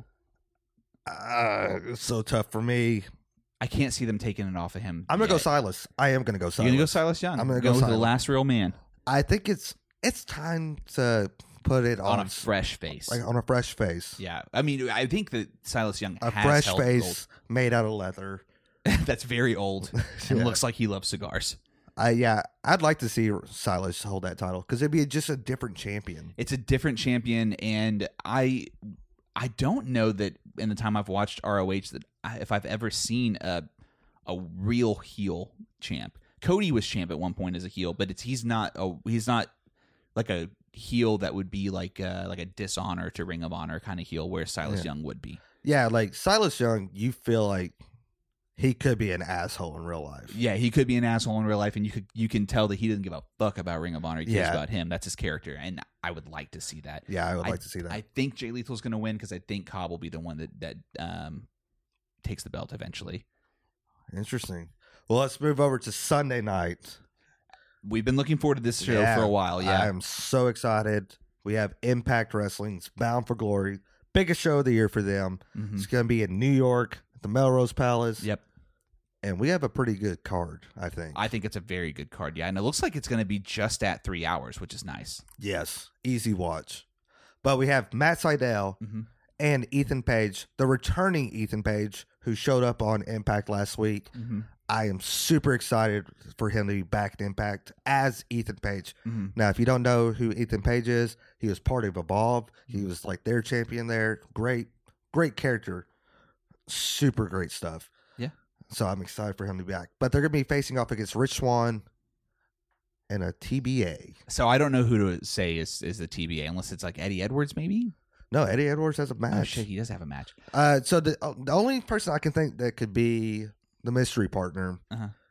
It's so tough for me. I can't see them taking it off of him. I'm going to go Silas. I am going to go Silas. You're going to go Silas Young? I'm going to go with Silas. the last real man. I think it's time to put it on a fresh face. Like on a fresh face. Yeah. I mean, I think that Silas Young has fresh held face gold. Made out of leather. That's very old and looks like he loves cigars. I'd like to see Silas hold that title because it'd be just a different champion. It's a different champion, and I don't know that in the time I've watched ROH that if I've ever seen a real heel champ. Cody was champ at one point as a heel, but he's not like a heel that would be like a dishonor to Ring of Honor kind of heel where Silas Young would be. Yeah, like Silas Young, you feel like he could be an asshole in real life. Yeah, he could be an asshole in real life, and you can tell that he doesn't give a fuck about Ring of Honor. He cares about him. That's his character, and I would like to see that. Yeah, I would like to see that. I think Jay Lethal's going to win because I think Cobb will be the one that takes the belt eventually. Interesting. Well, let's move over to Sunday night. We've been looking forward to this show for a while. Yeah, I am so excited. We have Impact Wrestling's Bound for Glory, biggest show of the year for them. Mm-hmm. It's going to be in New York at the Melrose Palace. Yep. And we have a pretty good card, I think. I think it's a very good card, yeah. And it looks like it's going to be just at 3 hours, which is nice. Yes, easy watch. But we have Matt Sydal and Ethan Page, the returning Ethan Page, who showed up on Impact last week. Mm-hmm. I am super excited for him to be back in Impact as Ethan Page. Mm-hmm. Now, if you don't know who Ethan Page is, he was part of Evolve. He was like their champion there. Great character. Super great stuff. So I'm excited for him to be back. But they're going to be facing off against Rich Swann and a TBA. So I don't know who to say is the TBA, unless it's like Eddie Edwards, maybe? No, Eddie Edwards has a match. Oh, shit, he does have a match. So the only person I can think that could be the mystery partner,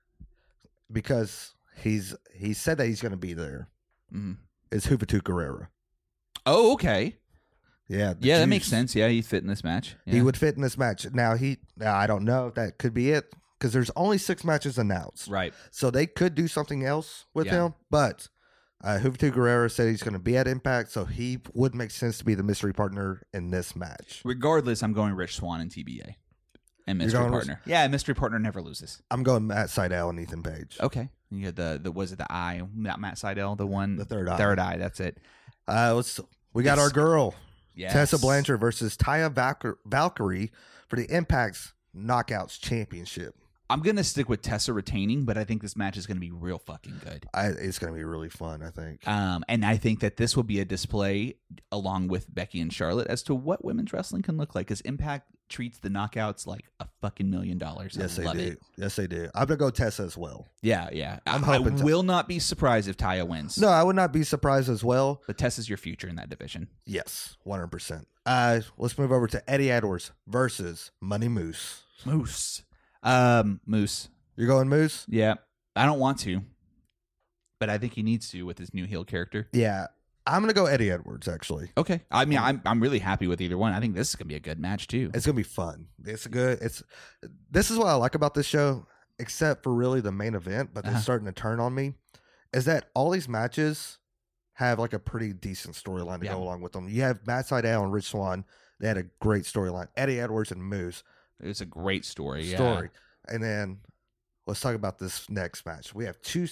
because he said that he's going to be there, is Juventud Guerrera. Oh, okay. Yeah, that makes sense. Yeah, he'd fit in this match. Yeah. He would fit in this match. Now I don't know if that could be it because there's only 6 matches announced. Right. So they could do something else with him. But Juventud Guerrera said he's going to be at Impact, so he would make sense to be the mystery partner in this match. Regardless, I'm going Rich Swann and TBA and mystery partner. Yeah, mystery partner never loses. I'm going Matt Sydal and Ethan Page. Okay. You had the was it the eye? Not Matt Sydal, the one, the third eye. Third eye. That's it. We got our girl. Yes. Tessa Blanchard versus Taya Valkyrie for the Impact's Knockouts Championship. I'm going to stick with Tessa retaining, but I think this match is going to be real fucking good. It's going to be really fun, I think. And I think that this will be a display, along with Becky and Charlotte, as to what women's wrestling can look like, because Impact treats the Knockouts like a fucking $1 million. Yes, they do. It. Yes, they do. I'm going to go Tessa as well. Yeah. I will not be surprised if Taya wins. No, I would not be surprised as well. But Tessa's your future in that division. Yes, 100%. Let's move over to Eddie Edwards versus Money Moose. Moose. You're going Moose? Yeah. I don't want to, but I think he needs to with his new heel character. Yeah. I'm going to go Eddie Edwards, actually. Okay. I mean, I'm really happy with either one. I think this is going to be a good match, too. It's going to be fun. This is what I like about this show, except for really the main event, but they're starting to turn on me, is that all these matches have like a pretty decent storyline to go along with them. You have Matt Sydal and Rich Swann. They had a great storyline. Eddie Edwards and Moose. It's a great story. And then let's talk about this next match. We have 2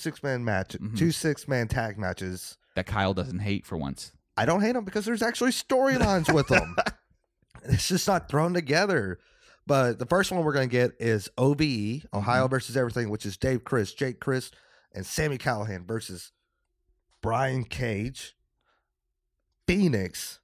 6-man tag matches that Kyle doesn't hate for once. I don't hate them because there's actually storylines with them. It's just not thrown together. But the first one we're going to get is OVE, Ohio versus Everything, which is Dave Chris, Jake Chris, and Sami Callihan versus Brian Cage, Phoenix,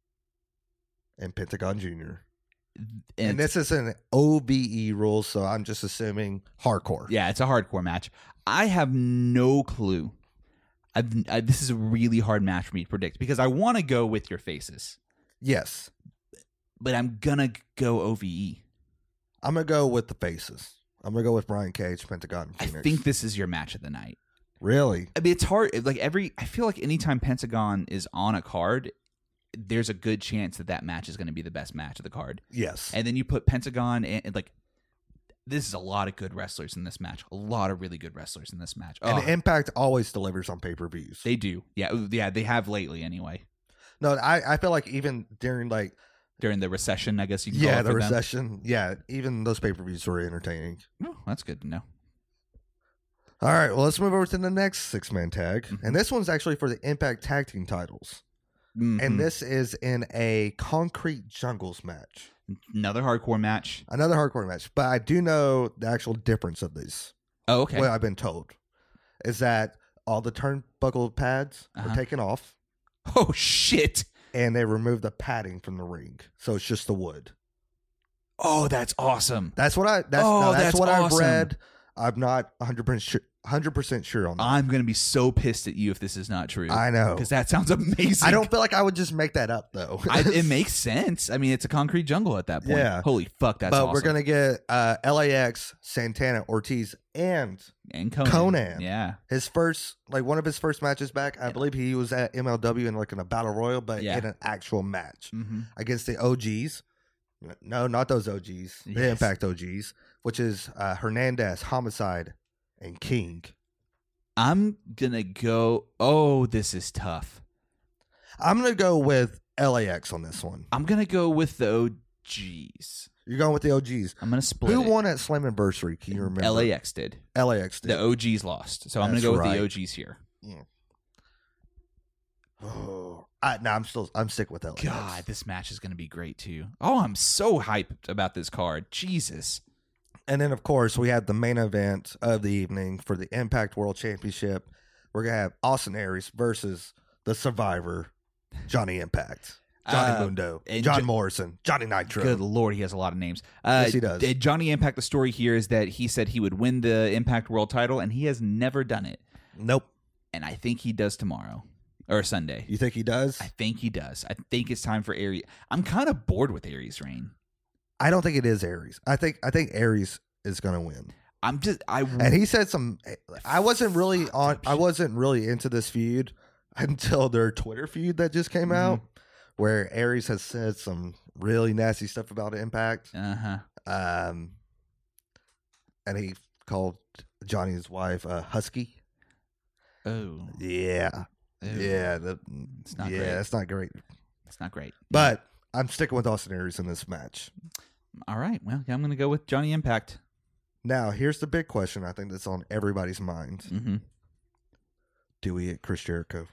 and Pentagon Jr. And this is an OVE rule, so I'm just assuming hardcore. Yeah, it's a hardcore match. I have no clue. This is a really hard match for me to predict because I want to go with your faces. Yes. But I'm going to go OVE. I'm going to go with the faces. I'm going to go with Brian Cage, Pentagon, and Phoenix. I think this is your match of the night. Really? I mean, it's hard. I feel like anytime Pentagon is on a card, there's a good chance that match is going to be the best match of the card. Yes. And then you put Pentagon and This is a lot of good wrestlers in this match. A lot of really good wrestlers in this match. And Impact always delivers on pay-per-views. They do. Yeah, they have lately anyway. No, I feel like even during the recession, I guess you can call it the for recession. them. Yeah, even those pay-per-views were entertaining. Oh, that's good to know. All right, well, let's move over to the next 6-man tag. And this one's actually for the Impact Tag Team titles. And this is in a Concrete Jungles match. Another hardcore match. But I do know the actual difference of these. Oh, okay. What I've been told is that all the turnbuckle pads are taken off. Oh, shit. And they remove the padding from the ring. So it's just the wood. Oh, that's awesome. That's what I've awesome. read. I'm not 100% sure on that. I'm going to be so pissed at you if this is not true. I know. Because that sounds amazing. I don't feel like I would just make that up, though. It makes sense. I mean, it's a concrete jungle at that point. Yeah. Holy fuck, that's awesome. But we're going to get LAX, Santana, Ortiz, and Conan. Yeah. His first, one of his first matches back. I believe he was at MLW in a battle royal, but in an actual match against the OGs. No, not those OGs. The Impact OGs, which is Hernandez, Homicide, and King. I'm going to go... Oh, this is tough. I'm going to go with LAX on this one. I'm going to go with the OGs. You're going with the OGs. I'm going to split Who won at Slammiversary? Can you remember? LAX did. LAX did. The OGs lost. So I'm going to go with the OGs here. Yeah. Oh, I'm sticking with LAX. God, this match is going to be great too. Oh, I'm so hyped about this card. Jesus. And then, of course, we had the main event of the evening for the Impact World Championship. We're going to have Austin Aries versus the Survivor, Johnny Impact, Johnny Mundo, John Morrison, Johnny Nitro. Good Lord, he has a lot of names. Yes, he does. Johnny Impact, the story here is that he said he would win the Impact World title, and he has never done it. Nope. And I think he does tomorrow. Or Sunday. You think he does? I think he does. I think it's time for Aries. I'm kind of bored with Aries' reign. I don't think it is Aries. I think Aries is going to win. And he said some. I wasn't really into this feud until their Twitter feud that just came out, where Aries has said some really nasty stuff about Impact. And he called Johnny's wife Husky. Oh yeah. Yeah, it's not great. That's not great. It's not great. But I'm sticking with Austin Aries in this match. All right. Well, I'm going to go with Johnny Impact. Now, here's the big question I think that's on everybody's mind. Do we get Chris Jericho?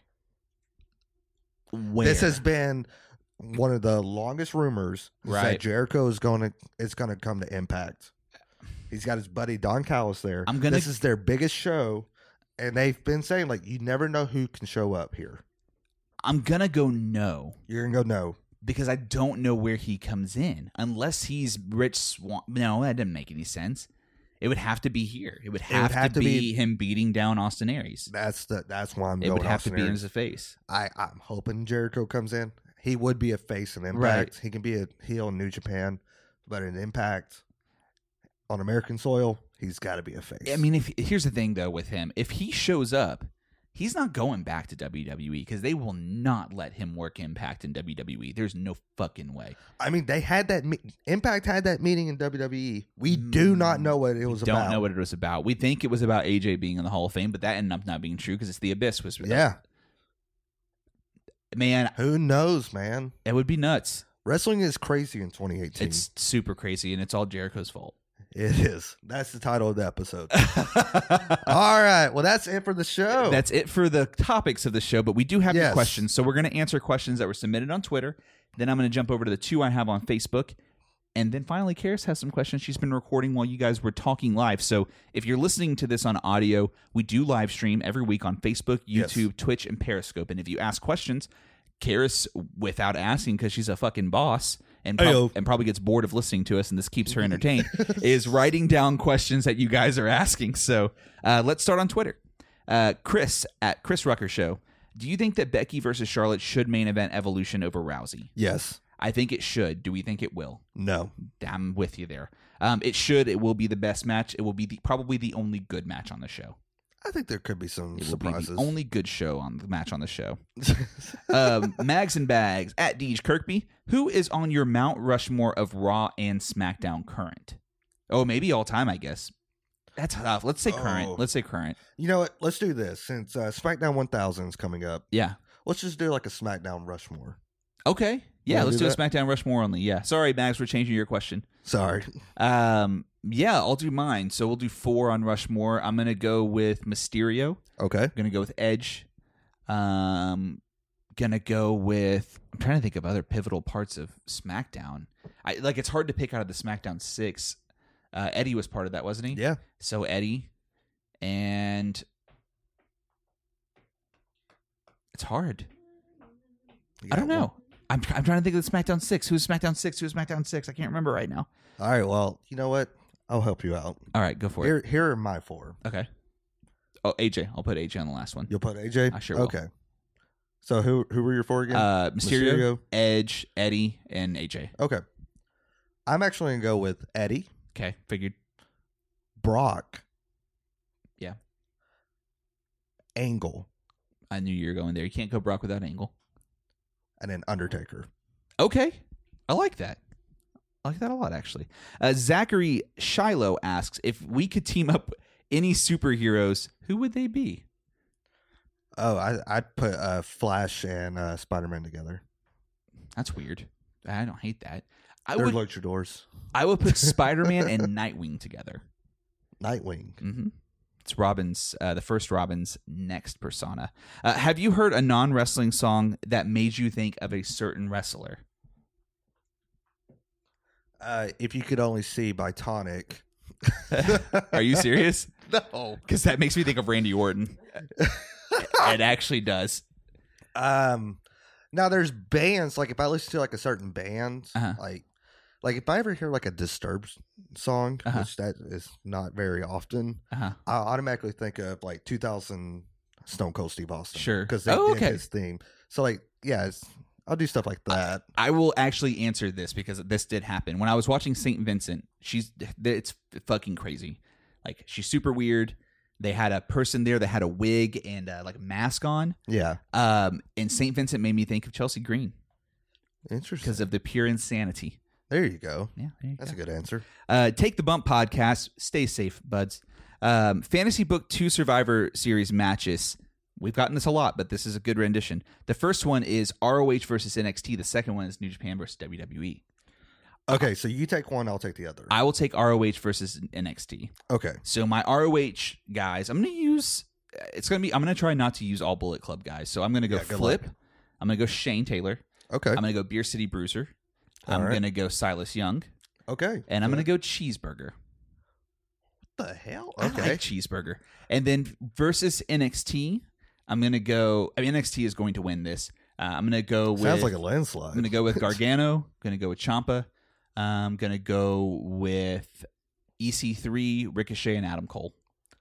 Where? This has been one of the longest rumors that Jericho is going to come to Impact. He's got his buddy Don Callis there. This is their biggest show. And they've been saying, you never know who can show up here. I'm going to go no. You're going to go no. Because I don't know where he comes in. Unless he's Rich Swann. No, that didn't make any sense. It would have to be here. It would have to be him beating down Austin Aries. That's why I'm going It would have Austin to be Aries. as a face. I'm hoping Jericho comes in. He would be a face in Impact. Right. He can be a heel in New Japan. But in Impact, on American soil, he's got to be a face. I mean, here's the thing, though, with him. If he shows up, he's not going back to WWE because they will not let him work Impact in WWE. There's no fucking way. I mean, they had that Impact had that meeting in WWE. We do not know what it was about. Don't know what it was about. We think it was about AJ being in the Hall of Fame, but that ended up not being true because it's the Abyss. Man, who knows, man? It would be nuts. Wrestling is crazy in 2018. It's super crazy, and it's all Jericho's fault. It is. That's the title of the episode. All right. Well, that's it for the show. That's it for the topics of the show, but we do have your questions. So we're going to answer questions that were submitted on Twitter. Then I'm going to jump over to the 2 I have on Facebook. And then finally, Karis has some questions she's been recording while you guys were talking live. So if you're listening to this on audio, we do live stream every week on Facebook, YouTube, Twitch, and Periscope. And if you ask questions, Karis, without asking because she's a fucking boss, and probably gets bored of listening to us, and this keeps her entertained, is writing down questions that you guys are asking. So let's start on Twitter. Chris, at Chris Rucker Show. Do you think that Becky versus Charlotte should main event Evolution over Rousey? Yes. I think it should. Do we think it will? No. I'm with you there. It should. It will be the best match. It will be probably the only good match on the show. I think there could be some surprises. Be the only good match on the show. Mags and Bags at Deej Kirkby. Who is on your Mount Rushmore of Raw and SmackDown current? Oh, maybe all time, I guess. That's tough. Let's say current. Let's say current. You know what? Let's do this since SmackDown 1000 is coming up. Yeah. Let's just do like a SmackDown Rushmore. Okay. Yeah, let's do a that? SmackDown Rushmore only. Yeah. Sorry, Max, we're changing your question. Sorry. Yeah, I'll do mine. So we'll do 4 on Rushmore. I'm going to go with Mysterio. Okay. I'm going to go with Edge. Going to go with... I'm trying to think of other pivotal parts of SmackDown. It's hard to pick out of the SmackDown 6. Eddie was part of that, wasn't he? Yeah. So Eddie. And... It's hard. I don't know. I'm trying to think of the SmackDown 6. Who's SmackDown 6? Who's SmackDown 6? I can't remember right now. All right. Well, you know what? I'll help you out. All right, go for it. Here are my 4. Okay. Oh, AJ. I'll put AJ on the last one. You'll put AJ? I sure will. Okay. So who were your 4 again? Mysterio, Edge, Eddie, and AJ. Okay. I'm actually going to go with Eddie. Okay, figured. Brock. Yeah. Angle. I knew you were going there. You can't go Brock without Angle. And then Undertaker. Okay. I like that. I like that a lot, actually. Zachary Shiloh asks, if we could team up any superheroes, who would they be? Oh, I'd put Flash and Spider-Man together. That's weird. I don't hate that. They're luchadors. I would put Spider-Man and Nightwing together. Nightwing. Mm-hmm. It's Robin's, the first Robin's next persona. Have you heard a non-wrestling song that made you think of a certain wrestler? If You Could Only See by Tonic. Are you serious? No. Because that makes me think of Randy Orton. It actually does. Now there's bands, like if I listen to like a certain band, like if I ever hear like a Disturbed song, which that is not very often, I automatically think of like 2000 Stone Cold Steve Austin. Sure. Because they did his theme. So like, yeah, I'll do stuff like that. I will actually answer this because this did happen. When I was watching St. Vincent, it's fucking crazy. Like, she's super weird. They had a person there that had a wig and like a mask on. Yeah. And St. Vincent made me think of Chelsea Green. Interesting. Because of the pure insanity. There you go. Yeah, that's a good answer. Take the Bump podcast. Stay safe, buds. Fantasy Book 2 Survivor Series matches. We've gotten this a lot, but this is a good rendition. The first one is ROH versus NXT. The second one is New Japan versus WWE. Okay, so you take one, I'll take the other. I will take ROH versus NXT. Okay. So my ROH guys, I'm going to try not to use all Bullet Club guys. So I'm going to go Flip. Luck. I'm going to go Shane Taylor. Okay. I'm going to go Beer City Bruiser. I'm going to go Silas Young. Okay. And I'm going to go Cheeseburger. What the hell? Okay. I like Cheeseburger. And then versus NXT, I'm going to go... I mean, NXT is going to win this. I'm going to go with... Sounds like a landslide. I'm going to go with Gargano. I'm going to go with Ciampa. I'm going to go with EC3, Ricochet, and Adam Cole.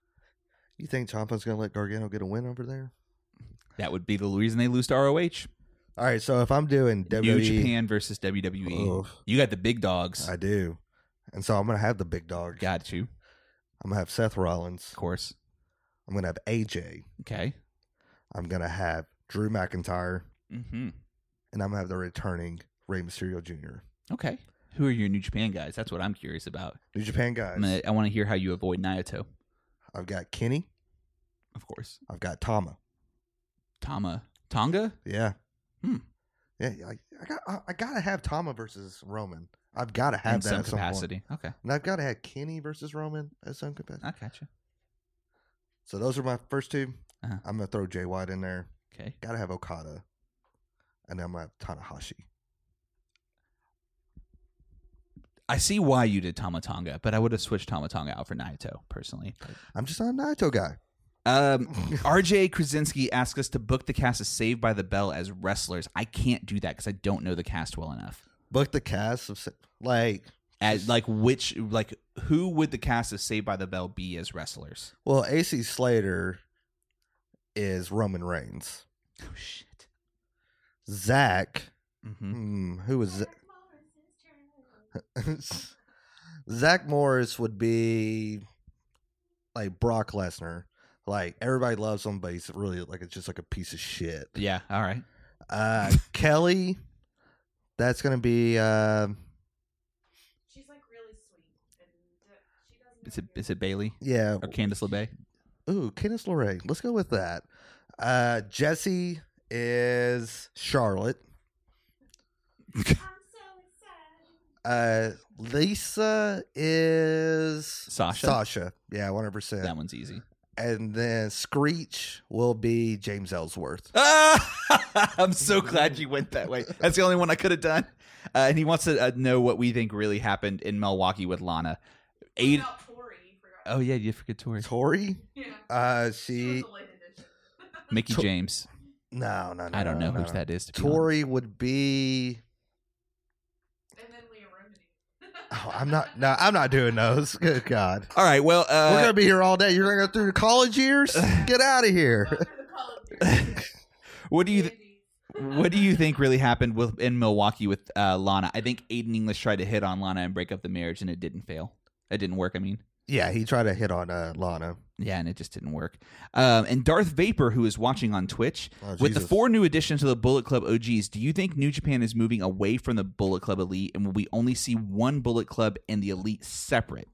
You think Ciampa's going to let Gargano get a win over there? That would be the reason they lose to ROH. All right, so if I'm doing WWE... New Japan versus WWE, you got the big dogs. I do. And so I'm going to have the big dogs. Got you. I'm going to have Seth Rollins. Of course. I'm going to have AJ. Okay. I'm going to have Drew McIntyre. Mm-hmm. And I'm going to have the returning Rey Mysterio Jr. Okay. Who are your New Japan guys? That's what I'm curious about. New Japan guys. I want to hear how you avoid Naito. I've got Kenny. Of course. I've got Tama. Tonga? Yeah. Yeah, I gotta have Tama versus Roman. I've got to have that some at some capacity. point. Okay. And I've got to have Kenny versus Roman at some capacity. I gotcha. So those are my first two. Uh-huh. I'm gonna throw Jay White in there. Okay. Got to have Okada, and then I'm gonna have Tanahashi. I see why you did Tama Tonga, but I would have switched Tama Tonga out for Naito personally. I'm just not a Naito guy. RJ Krasinski asks us to book the cast of Saved by the Bell as wrestlers. I can't do that because I don't know the cast well enough. Book the cast of who would the cast of Saved by the Bell be as wrestlers? Well, AC Slater is Roman Reigns. Oh shit. Zach, who was Zach Morris would be like Brock Lesnar. Like, everybody loves him, but he's really like, it's just like a piece of shit. Yeah, all right. Kelly, that's gonna be she's like really sweet Is it Bailey? Yeah. Or Candice LeRae? Ooh, Candice LeRae. Let's go with that. Jessie is Charlotte. I'm so excited. Lisa is Sasha. Yeah, 100%. That one's easy. And then Screech will be James Ellsworth. I'm so glad you went that way. That's the only one I could have done. And he wants to know what we think really happened in Milwaukee with Lana. What about Tori? You forgot. Oh yeah, you forget Tori. Tori? Yeah. She. was a late addition. Mickey James. No. I don't know no. who that is. To be Tori would be. And then Leah Remini. Oh, I'm not doing those. Good God. honest. All right. Well, We're gonna be here all day. You're gonna go through the college years. Get out of here. Go through the college years. what do you Andy. what do you think really happened in Milwaukee with Lana? I think Aiden English tried to hit on Lana and break up the marriage, and it didn't fail. It didn't work. I mean. Yeah, he tried to hit on Lana. Yeah, and it just didn't work. And Darth Vapor, who is watching on Twitch, with the 4 new additions to the Bullet Club OGs, do you think New Japan is moving away from the Bullet Club Elite, and will we only see one Bullet Club and the Elite separate?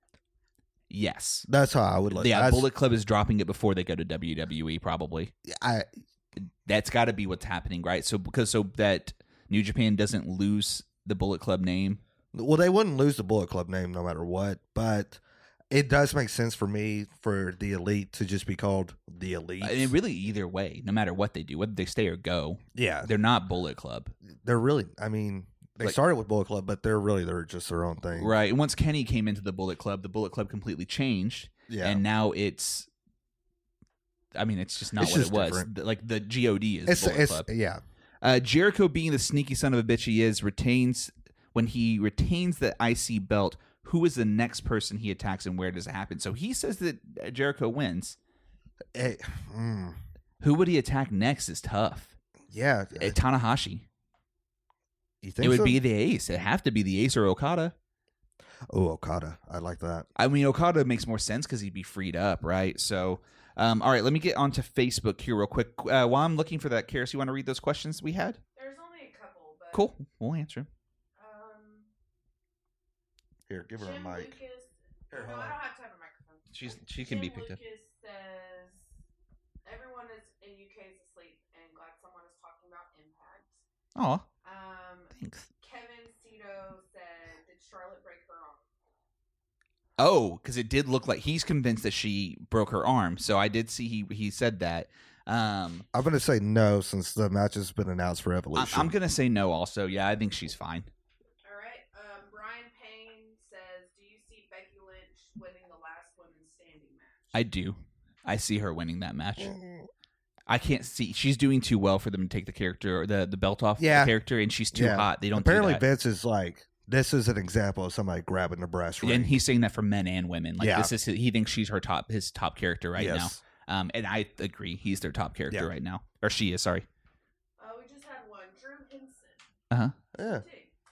Yes. That's how I would look. Yeah, Bullet Club is dropping it before they go to WWE, probably. That's got to be what's happening, right? So that New Japan doesn't lose the Bullet Club name. Well, they wouldn't lose the Bullet Club name no matter what, but it does make sense for me for the Elite to just be called the Elite. And really, either way, no matter what they do, whether they stay or go, yeah, they're not Bullet Club. They're really, I mean, they started with Bullet Club, but they're just their own thing. Right. And once Kenny came into the Bullet Club completely changed. Yeah. And now it's just not what it was. Different. Like the GOD is Bullet Club. Yeah. Jericho, being the sneaky son of a bitch he is, when he retains the IC belt, who is the next person he attacks and where does it happen? So he says that Jericho wins. Who would he attack next is tough. Yeah. Tanahashi. You think it would so? be the Ace. It'd have to be the Ace or Okada. Oh, Okada. I like that. I mean, Okada makes more sense because he'd be freed up, right? So, all right, let me get onto Facebook here real quick. While I'm looking for that, Karis, you want to read those questions we had? There's only a couple, but Cool. We'll answer them. Here, give her a mic. Lucas, Here, no, hold I on. don't have to have a microphone. She can be picked up. Lucas says everyone is in UK is asleep and glad someone is talking about Impact. Oh, thanks. Kevin Cito said, "Did Charlotte break her arm?" Oh, because it did look like he's convinced that she broke her arm. So I did see he said that. I'm going to say no since the match has been announced for Evolution. I'm going to say no also. Yeah, I think she's fine. All right. Brian Payne says, "Do you see Becky Lynch winning the last women's standing match?" I do. I see her winning that match. I can't see. She's doing too well for them to take the character or the belt off the character, and she's too hot. They don't. Apparently, do that. Vince is like, this is an example of somebody grabbing the brass ring. And he's saying that for men and women. Like this is he thinks she's his top character right now. And I agree. He's their top character right now, or she is. Sorry. We just had one. Drew Hinson. Yeah.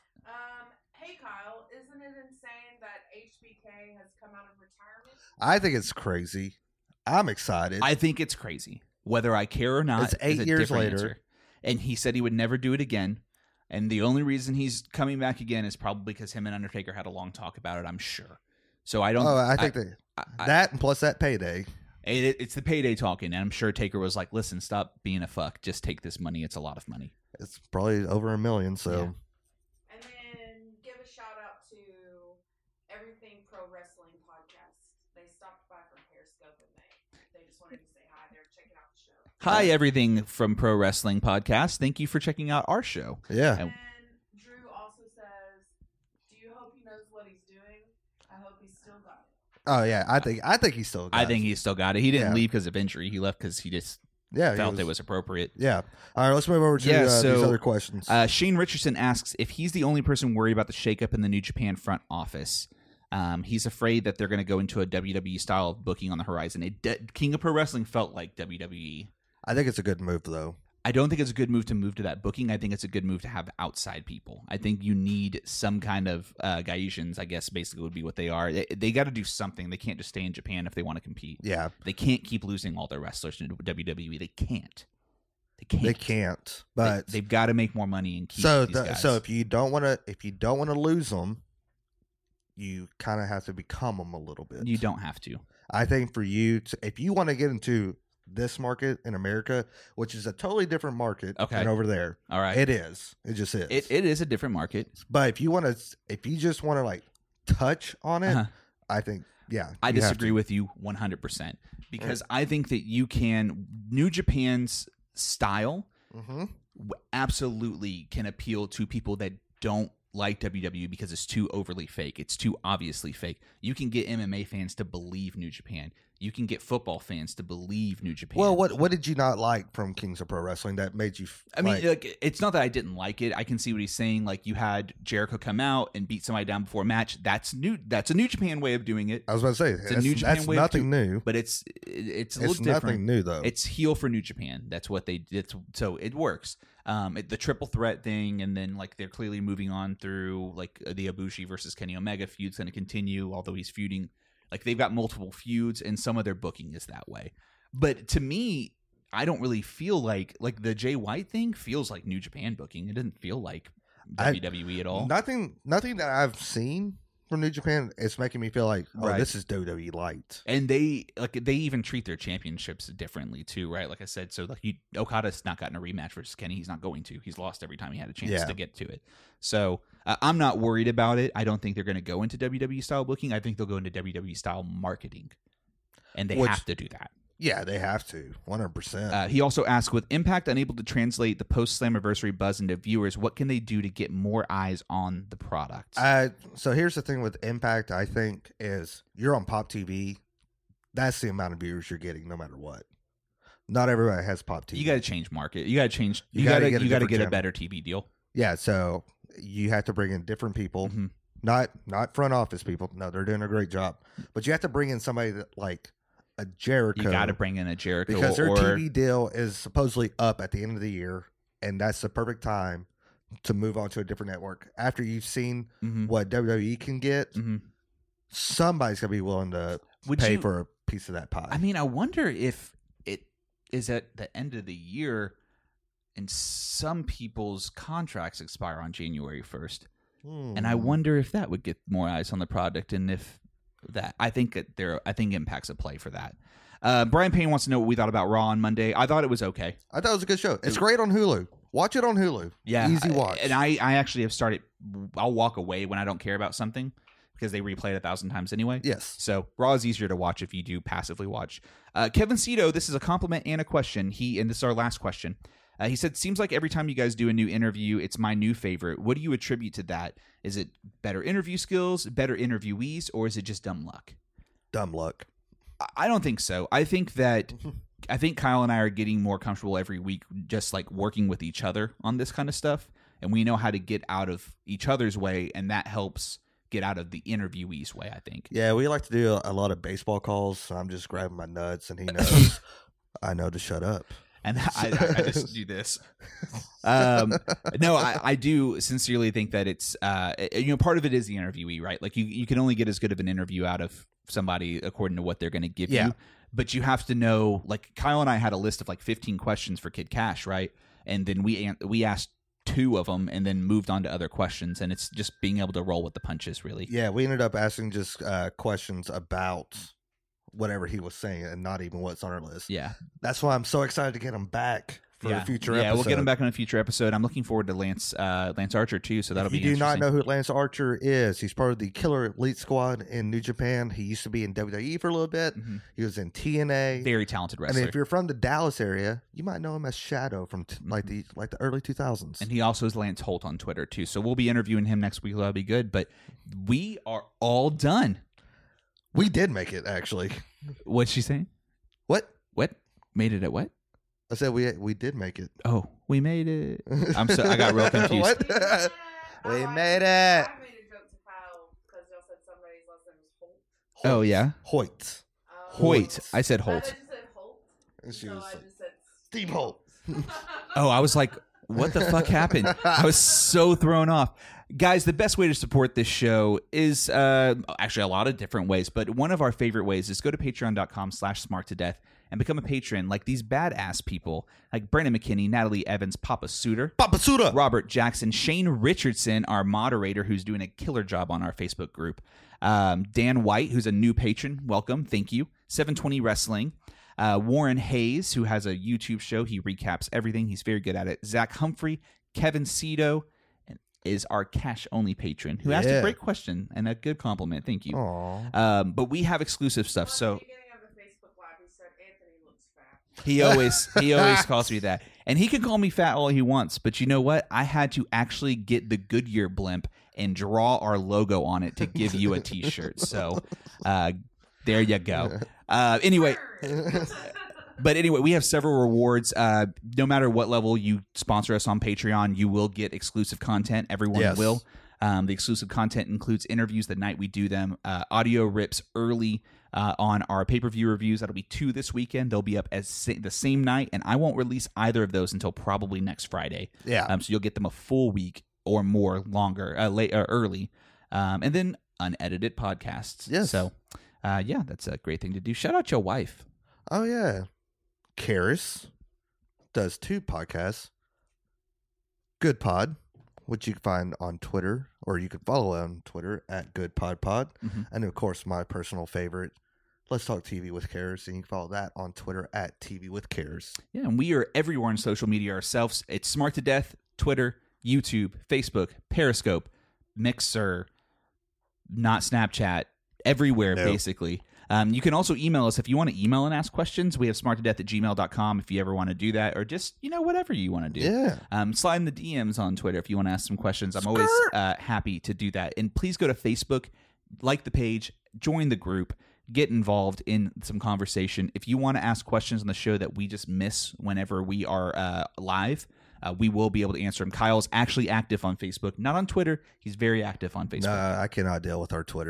Hey Kyle, isn't it insane that HBK has come out of retirement? I think it's crazy. I'm excited. I think it's crazy. Whether I care or not, It's 8 years later. Answer. And he said he would never do it again. And the only reason he's coming back again is probably because him and Undertaker had a long talk about it, I'm sure. So I don't... I think that and plus that payday. It's the payday talking, and I'm sure Taker was like, listen, stop being a fuck. Just take this money. It's a lot of money. It's probably over $1 million, so... Yeah. And then give a shout out to Everything Pro Wrestling Podcast. They stopped by from Periscope and they just wanted to say hi. They're checking out the show. Hi, everything from Pro Wrestling Podcast. Thank you for checking out our show. Yeah. And Drew also says, "Do you hope he knows what he's doing? I hope he's still got it." Oh yeah, I think he still got it. I think he still got it. He didn't leave because of injury. He left because he just felt it was appropriate. Yeah. All right, let's move over to these other questions. Shane Richardson asks if he's the only person worried about the shakeup in the New Japan front office. He's afraid that they're going to go into a WWE style of booking on the horizon. King of Pro Wrestling felt like WWE. I think it's a good move, though. I don't think it's a good move to that booking. I think it's a good move to have outside people. I think you need some kind of Gaijins, I guess, basically would be what they are. They got to do something. They can't just stay in Japan if they want to compete. Yeah. They can't keep losing all their wrestlers to WWE. They can't. They can't. But they've got to make more money and keep these guys. So if you don't want to lose them, you kind of have to become them a little bit. You don't have to. I think for you, if you want to get into this market in America, which is a totally different market than over there. All right. It is. It just is. It is a different market. But if you just want to like touch on it, I think, yeah. I disagree with you 100% because I think that New Japan's style absolutely can appeal to people that don't like WWE because it's too overly fake. It's too obviously fake. You can get MMA fans to believe New Japan. You can get football fans to believe New Japan. Well, what did you not like from Kings of Pro Wrestling that made you? I mean, like, it's not that I didn't like it. I can see what he's saying. Like, you had Jericho come out and beat somebody down before a match. That's new. That's a New Japan way of doing it. I was about to say it's a New Japan way nothing new, but it's a little different. Nothing new though. It's heel for New Japan. That's what they did. So it works. The triple threat thing, and then like they're clearly moving on through like the Ibushi versus Kenny Omega feud's going to continue, although he's feuding. Like they've got multiple feuds, and some of their booking is that way. But to me, I don't really feel like the Jay White thing feels like New Japan booking. It doesn't feel like WWE at all. Nothing that I've seen from New Japan is making me feel like, this is WWE light. And they even treat their championships differently too, right? Like I said, so like Okada's not gotten a rematch versus Kenny. He's not going to. He's lost every time he had a chance to get to it. So I'm not worried about it. I don't think they're going to go into WWE style booking. I think they'll go into WWE style marketing, and they have to do that. Yeah, they have to, 100%. He also asked, with Impact unable to translate the post-Slammiversary buzz into viewers, what can they do to get more eyes on the product? So here's the thing with Impact, I think, is you're on Pop TV. That's the amount of viewers you're getting no matter what. Not everybody has Pop TV. You got to change market. You got to change. You got to get a better TV deal. Yeah, so you have to bring in different people, not front office people. No, they're doing a great job. But you have to bring in somebody that like a Jericho. You got to bring in a Jericho because their TV deal is supposedly up at the end of the year, and that's the perfect time to move on to a different network. After you've seen what WWE can get, somebody's gonna be willing to pay for a piece of that pie. I mean, I wonder if it is at the end of the year, and some people's contracts expire on January 1st, and I wonder if that would get more eyes on the product, and if. I think Impact's a play for that. Brian Payne wants to know what we thought about Raw on Monday. I thought it was okay. I thought it was a good show. It's great on Hulu. Watch it on Hulu. Yeah, easy watch. And I actually have started. I'll walk away when I don't care about something because they replay it 1,000 times anyway. Yes. So Raw is easier to watch if you do passively watch. Kevin Cito, this is a compliment and a question. And this is our last question. He said, seems like every time you guys do a new interview, it's my new favorite. What do you attribute to that? Is it better interview skills, better interviewees, or is it just dumb luck? Dumb luck. I don't think so. I think Kyle and I are getting more comfortable every week just like working with each other on this kind of stuff. And we know how to get out of each other's way, and that helps get out of the interviewee's way, I think. Yeah, we like to do a lot of baseball calls, so I'm just grabbing my nuts, and he knows I know to shut up. And I just do this. No, I do sincerely think that it's, part of it is the interviewee, right? Like you can only get as good of an interview out of somebody according to what they're going to give you. But you have to know, like Kyle and I had a list of like 15 questions for Kid Cash, right? And then we asked 2 of them and then moved on to other questions. And it's just being able to roll with the punches, really. Yeah, we ended up asking just questions about whatever he was saying and not even what's on our list. Yeah. That's why I'm so excited to get him back for a future episode. Yeah, we'll get him back on a future episode. I'm looking forward to Lance Archer too, so that'll be interesting. If you do not know who Lance Archer is, he's part of the Killer Elite Squad in New Japan. He used to be in WWE for a little bit. He was in TNA. Very talented wrestler. And if you're from the Dallas area, you might know him as Shadow from like the early 2000s. And he also is Lance Holt on Twitter too. So we'll be interviewing him next week. That'll be good. But we are all done. We did make it, actually. What's she saying? What? Made it at what? I said we did make it. Oh, we made it. I got real confused. What? We made it. I made a joke to Kyle because y'all said somebody's last name was Holt. Oh, yeah? Hoyt. Hoyt. I said Holt. I just said Holt. And she So was I like, just said Steve Holt. Oh, I was like, what the fuck happened? I was so thrown off. Guys, the best way to support this show is actually a lot of different ways, but one of our favorite ways is go to patreon.com/smarttodeath and become a patron like these badass people like Brandon McKinney, Natalie Evans, Papa Suter, Robert Jackson, Shane Richardson, our moderator who's doing a killer job on our Facebook group, Dan White, who's a new patron, welcome, thank you, 720 Wrestling, Warren Hayes, who has a YouTube show, he recaps everything, he's very good at it, Zach Humphrey, Kevin Cito, is our cash-only patron who asked a great question and a good compliment. Thank you. But we have exclusive stuff. So he always calls me that, and he can call me fat all he wants. But you know what? I had to actually get the Goodyear blimp and draw our logo on it to give you a T-shirt. So there you go. Anyway. But anyway, we have several rewards. No matter what level you sponsor us on Patreon, you will get exclusive content. Everyone will. The exclusive content includes interviews the night we do them, audio rips early on our pay-per-view reviews. That'll be 2 this weekend. They'll be up as the same night, and I won't release either of those until probably next Friday. So you'll get them a full week or more longer, early. And then unedited podcasts. So, that's a great thing to do. Shout out your wife. Oh, yeah. Karis does 2 podcasts. Good Pod, which you can find on Twitter, or you can follow on Twitter at Good Pod Pod. And of course, my personal favorite, Let's Talk TV with Karis, and you can follow that on Twitter at TV with Karis. Yeah, and we are everywhere on social media ourselves. It's Smart to Death, Twitter, YouTube, Facebook, Periscope, Mixer, not Snapchat, everywhere basically. You can also email us if you want to email and ask questions. We have smarttodeath@gmail.com if you ever want to do that, or just, whatever you want to do. Slide in the DMs on Twitter if you want to ask some questions. I'm always happy to do that. And please go to Facebook, like the page, join the group, get involved in some conversation. If you want to ask questions on the show that we just miss whenever we are live, we will be able to answer them. Kyle's actually active on Facebook, not on Twitter. He's very active on Facebook. No, I cannot deal with our Twitter.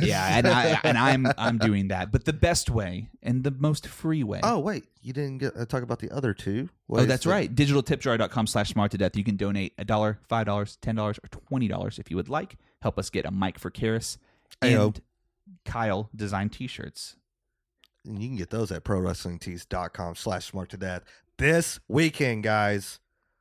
I'm doing that. But the best way and the most free way. Oh, wait. You didn't talk about the other 2. That's right. DigitalTipJar.com/smarttodeath. You can donate $1, $5, $10, or $20 if you would like. Help us get a mic for Karis. And Kyle design T-shirts. And you can get those at ProWrestlingTees.com/smarttodeath this weekend, guys.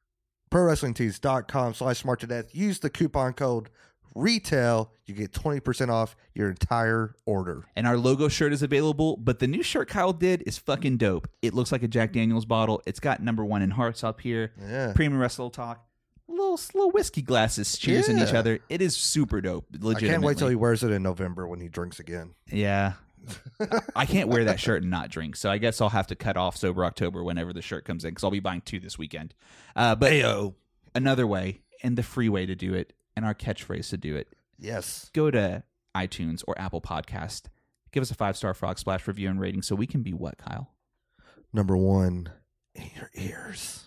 ProWrestlingTees.com/smarttodeath. Use the coupon code RETAIL. You get 20% off your entire order. And our logo shirt is available, but the new shirt Kyle did is fucking dope. It looks like a Jack Daniels bottle. It's got #1 in hearts up here. Premium Wrestle Talk. Little whiskey glasses cheersing each other. It is super dope. Legitimately. I can't wait till he wears it in November when he drinks again. Yeah. I can't wear that shirt and not drink, so I guess I'll have to cut off Sober October whenever the shirt comes in, because I'll be buying 2 this weekend. But another way, and the free way to do it, and our catchphrase to do it, go to iTunes or Apple Podcast, give us a 5-star Frog Splash review and rating so we can be what, Kyle? #1 in your ears.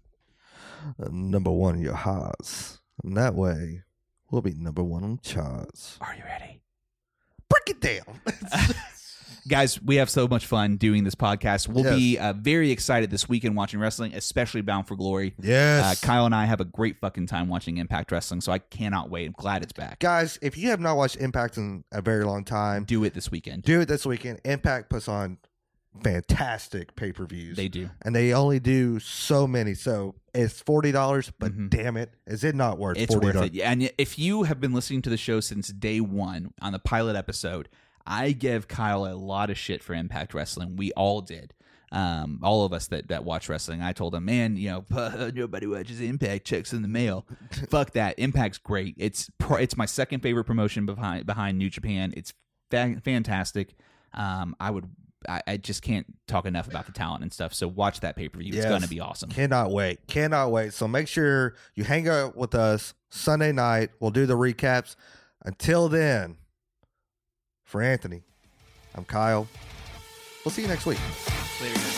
#1 in your hearts. And that way, we'll be #1 on charts. Are you ready? Break it down. Guys, we have so much fun doing this podcast. We'll be very excited this weekend watching wrestling, especially Bound for Glory. Kyle and I have a great fucking time watching Impact Wrestling, so I cannot wait. I'm glad it's back. Guys, if you have not watched Impact in a very long time, do it this weekend. Impact puts on fantastic pay-per-views. They do. And they only do so many. So it's $40, but damn it, is it not worth It's $40? worth it. Yeah, and if you have been listening to the show since day 1 on the pilot episode, I give Kyle a lot of shit for Impact Wrestling. We all did. All of us that watch wrestling. I told him, man, nobody watches Impact, checks in the mail. Fuck that. Impact's great. It's my second favorite promotion behind New Japan. It's fantastic. I just can't talk enough about the talent and stuff. So watch that pay-per-view. It's going to be awesome. Cannot wait. So make sure you hang out with us Sunday night. We'll do the recaps. Until then, for Anthony, I'm Kyle. We'll see you next week. Later, guys.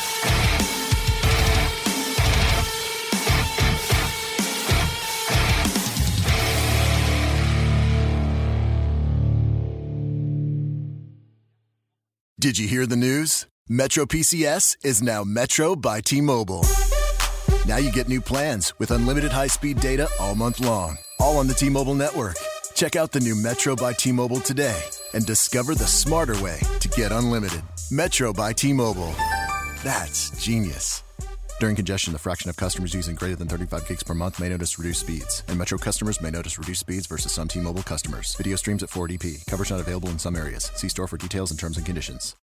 Did you hear the news? Metro PCS is now Metro by T-Mobile. Now you get new plans with unlimited high-speed data all month long, all on the T-Mobile network. Check out the new Metro by T-Mobile today and discover the smarter way to get unlimited. Metro by T-Mobile. That's genius. During congestion, the fraction of customers using greater than 35 gigs per month may notice reduced speeds, and Metro customers may notice reduced speeds versus some T-Mobile customers. Video streams at 480p. Coverage not available in some areas. See store for details and terms and conditions.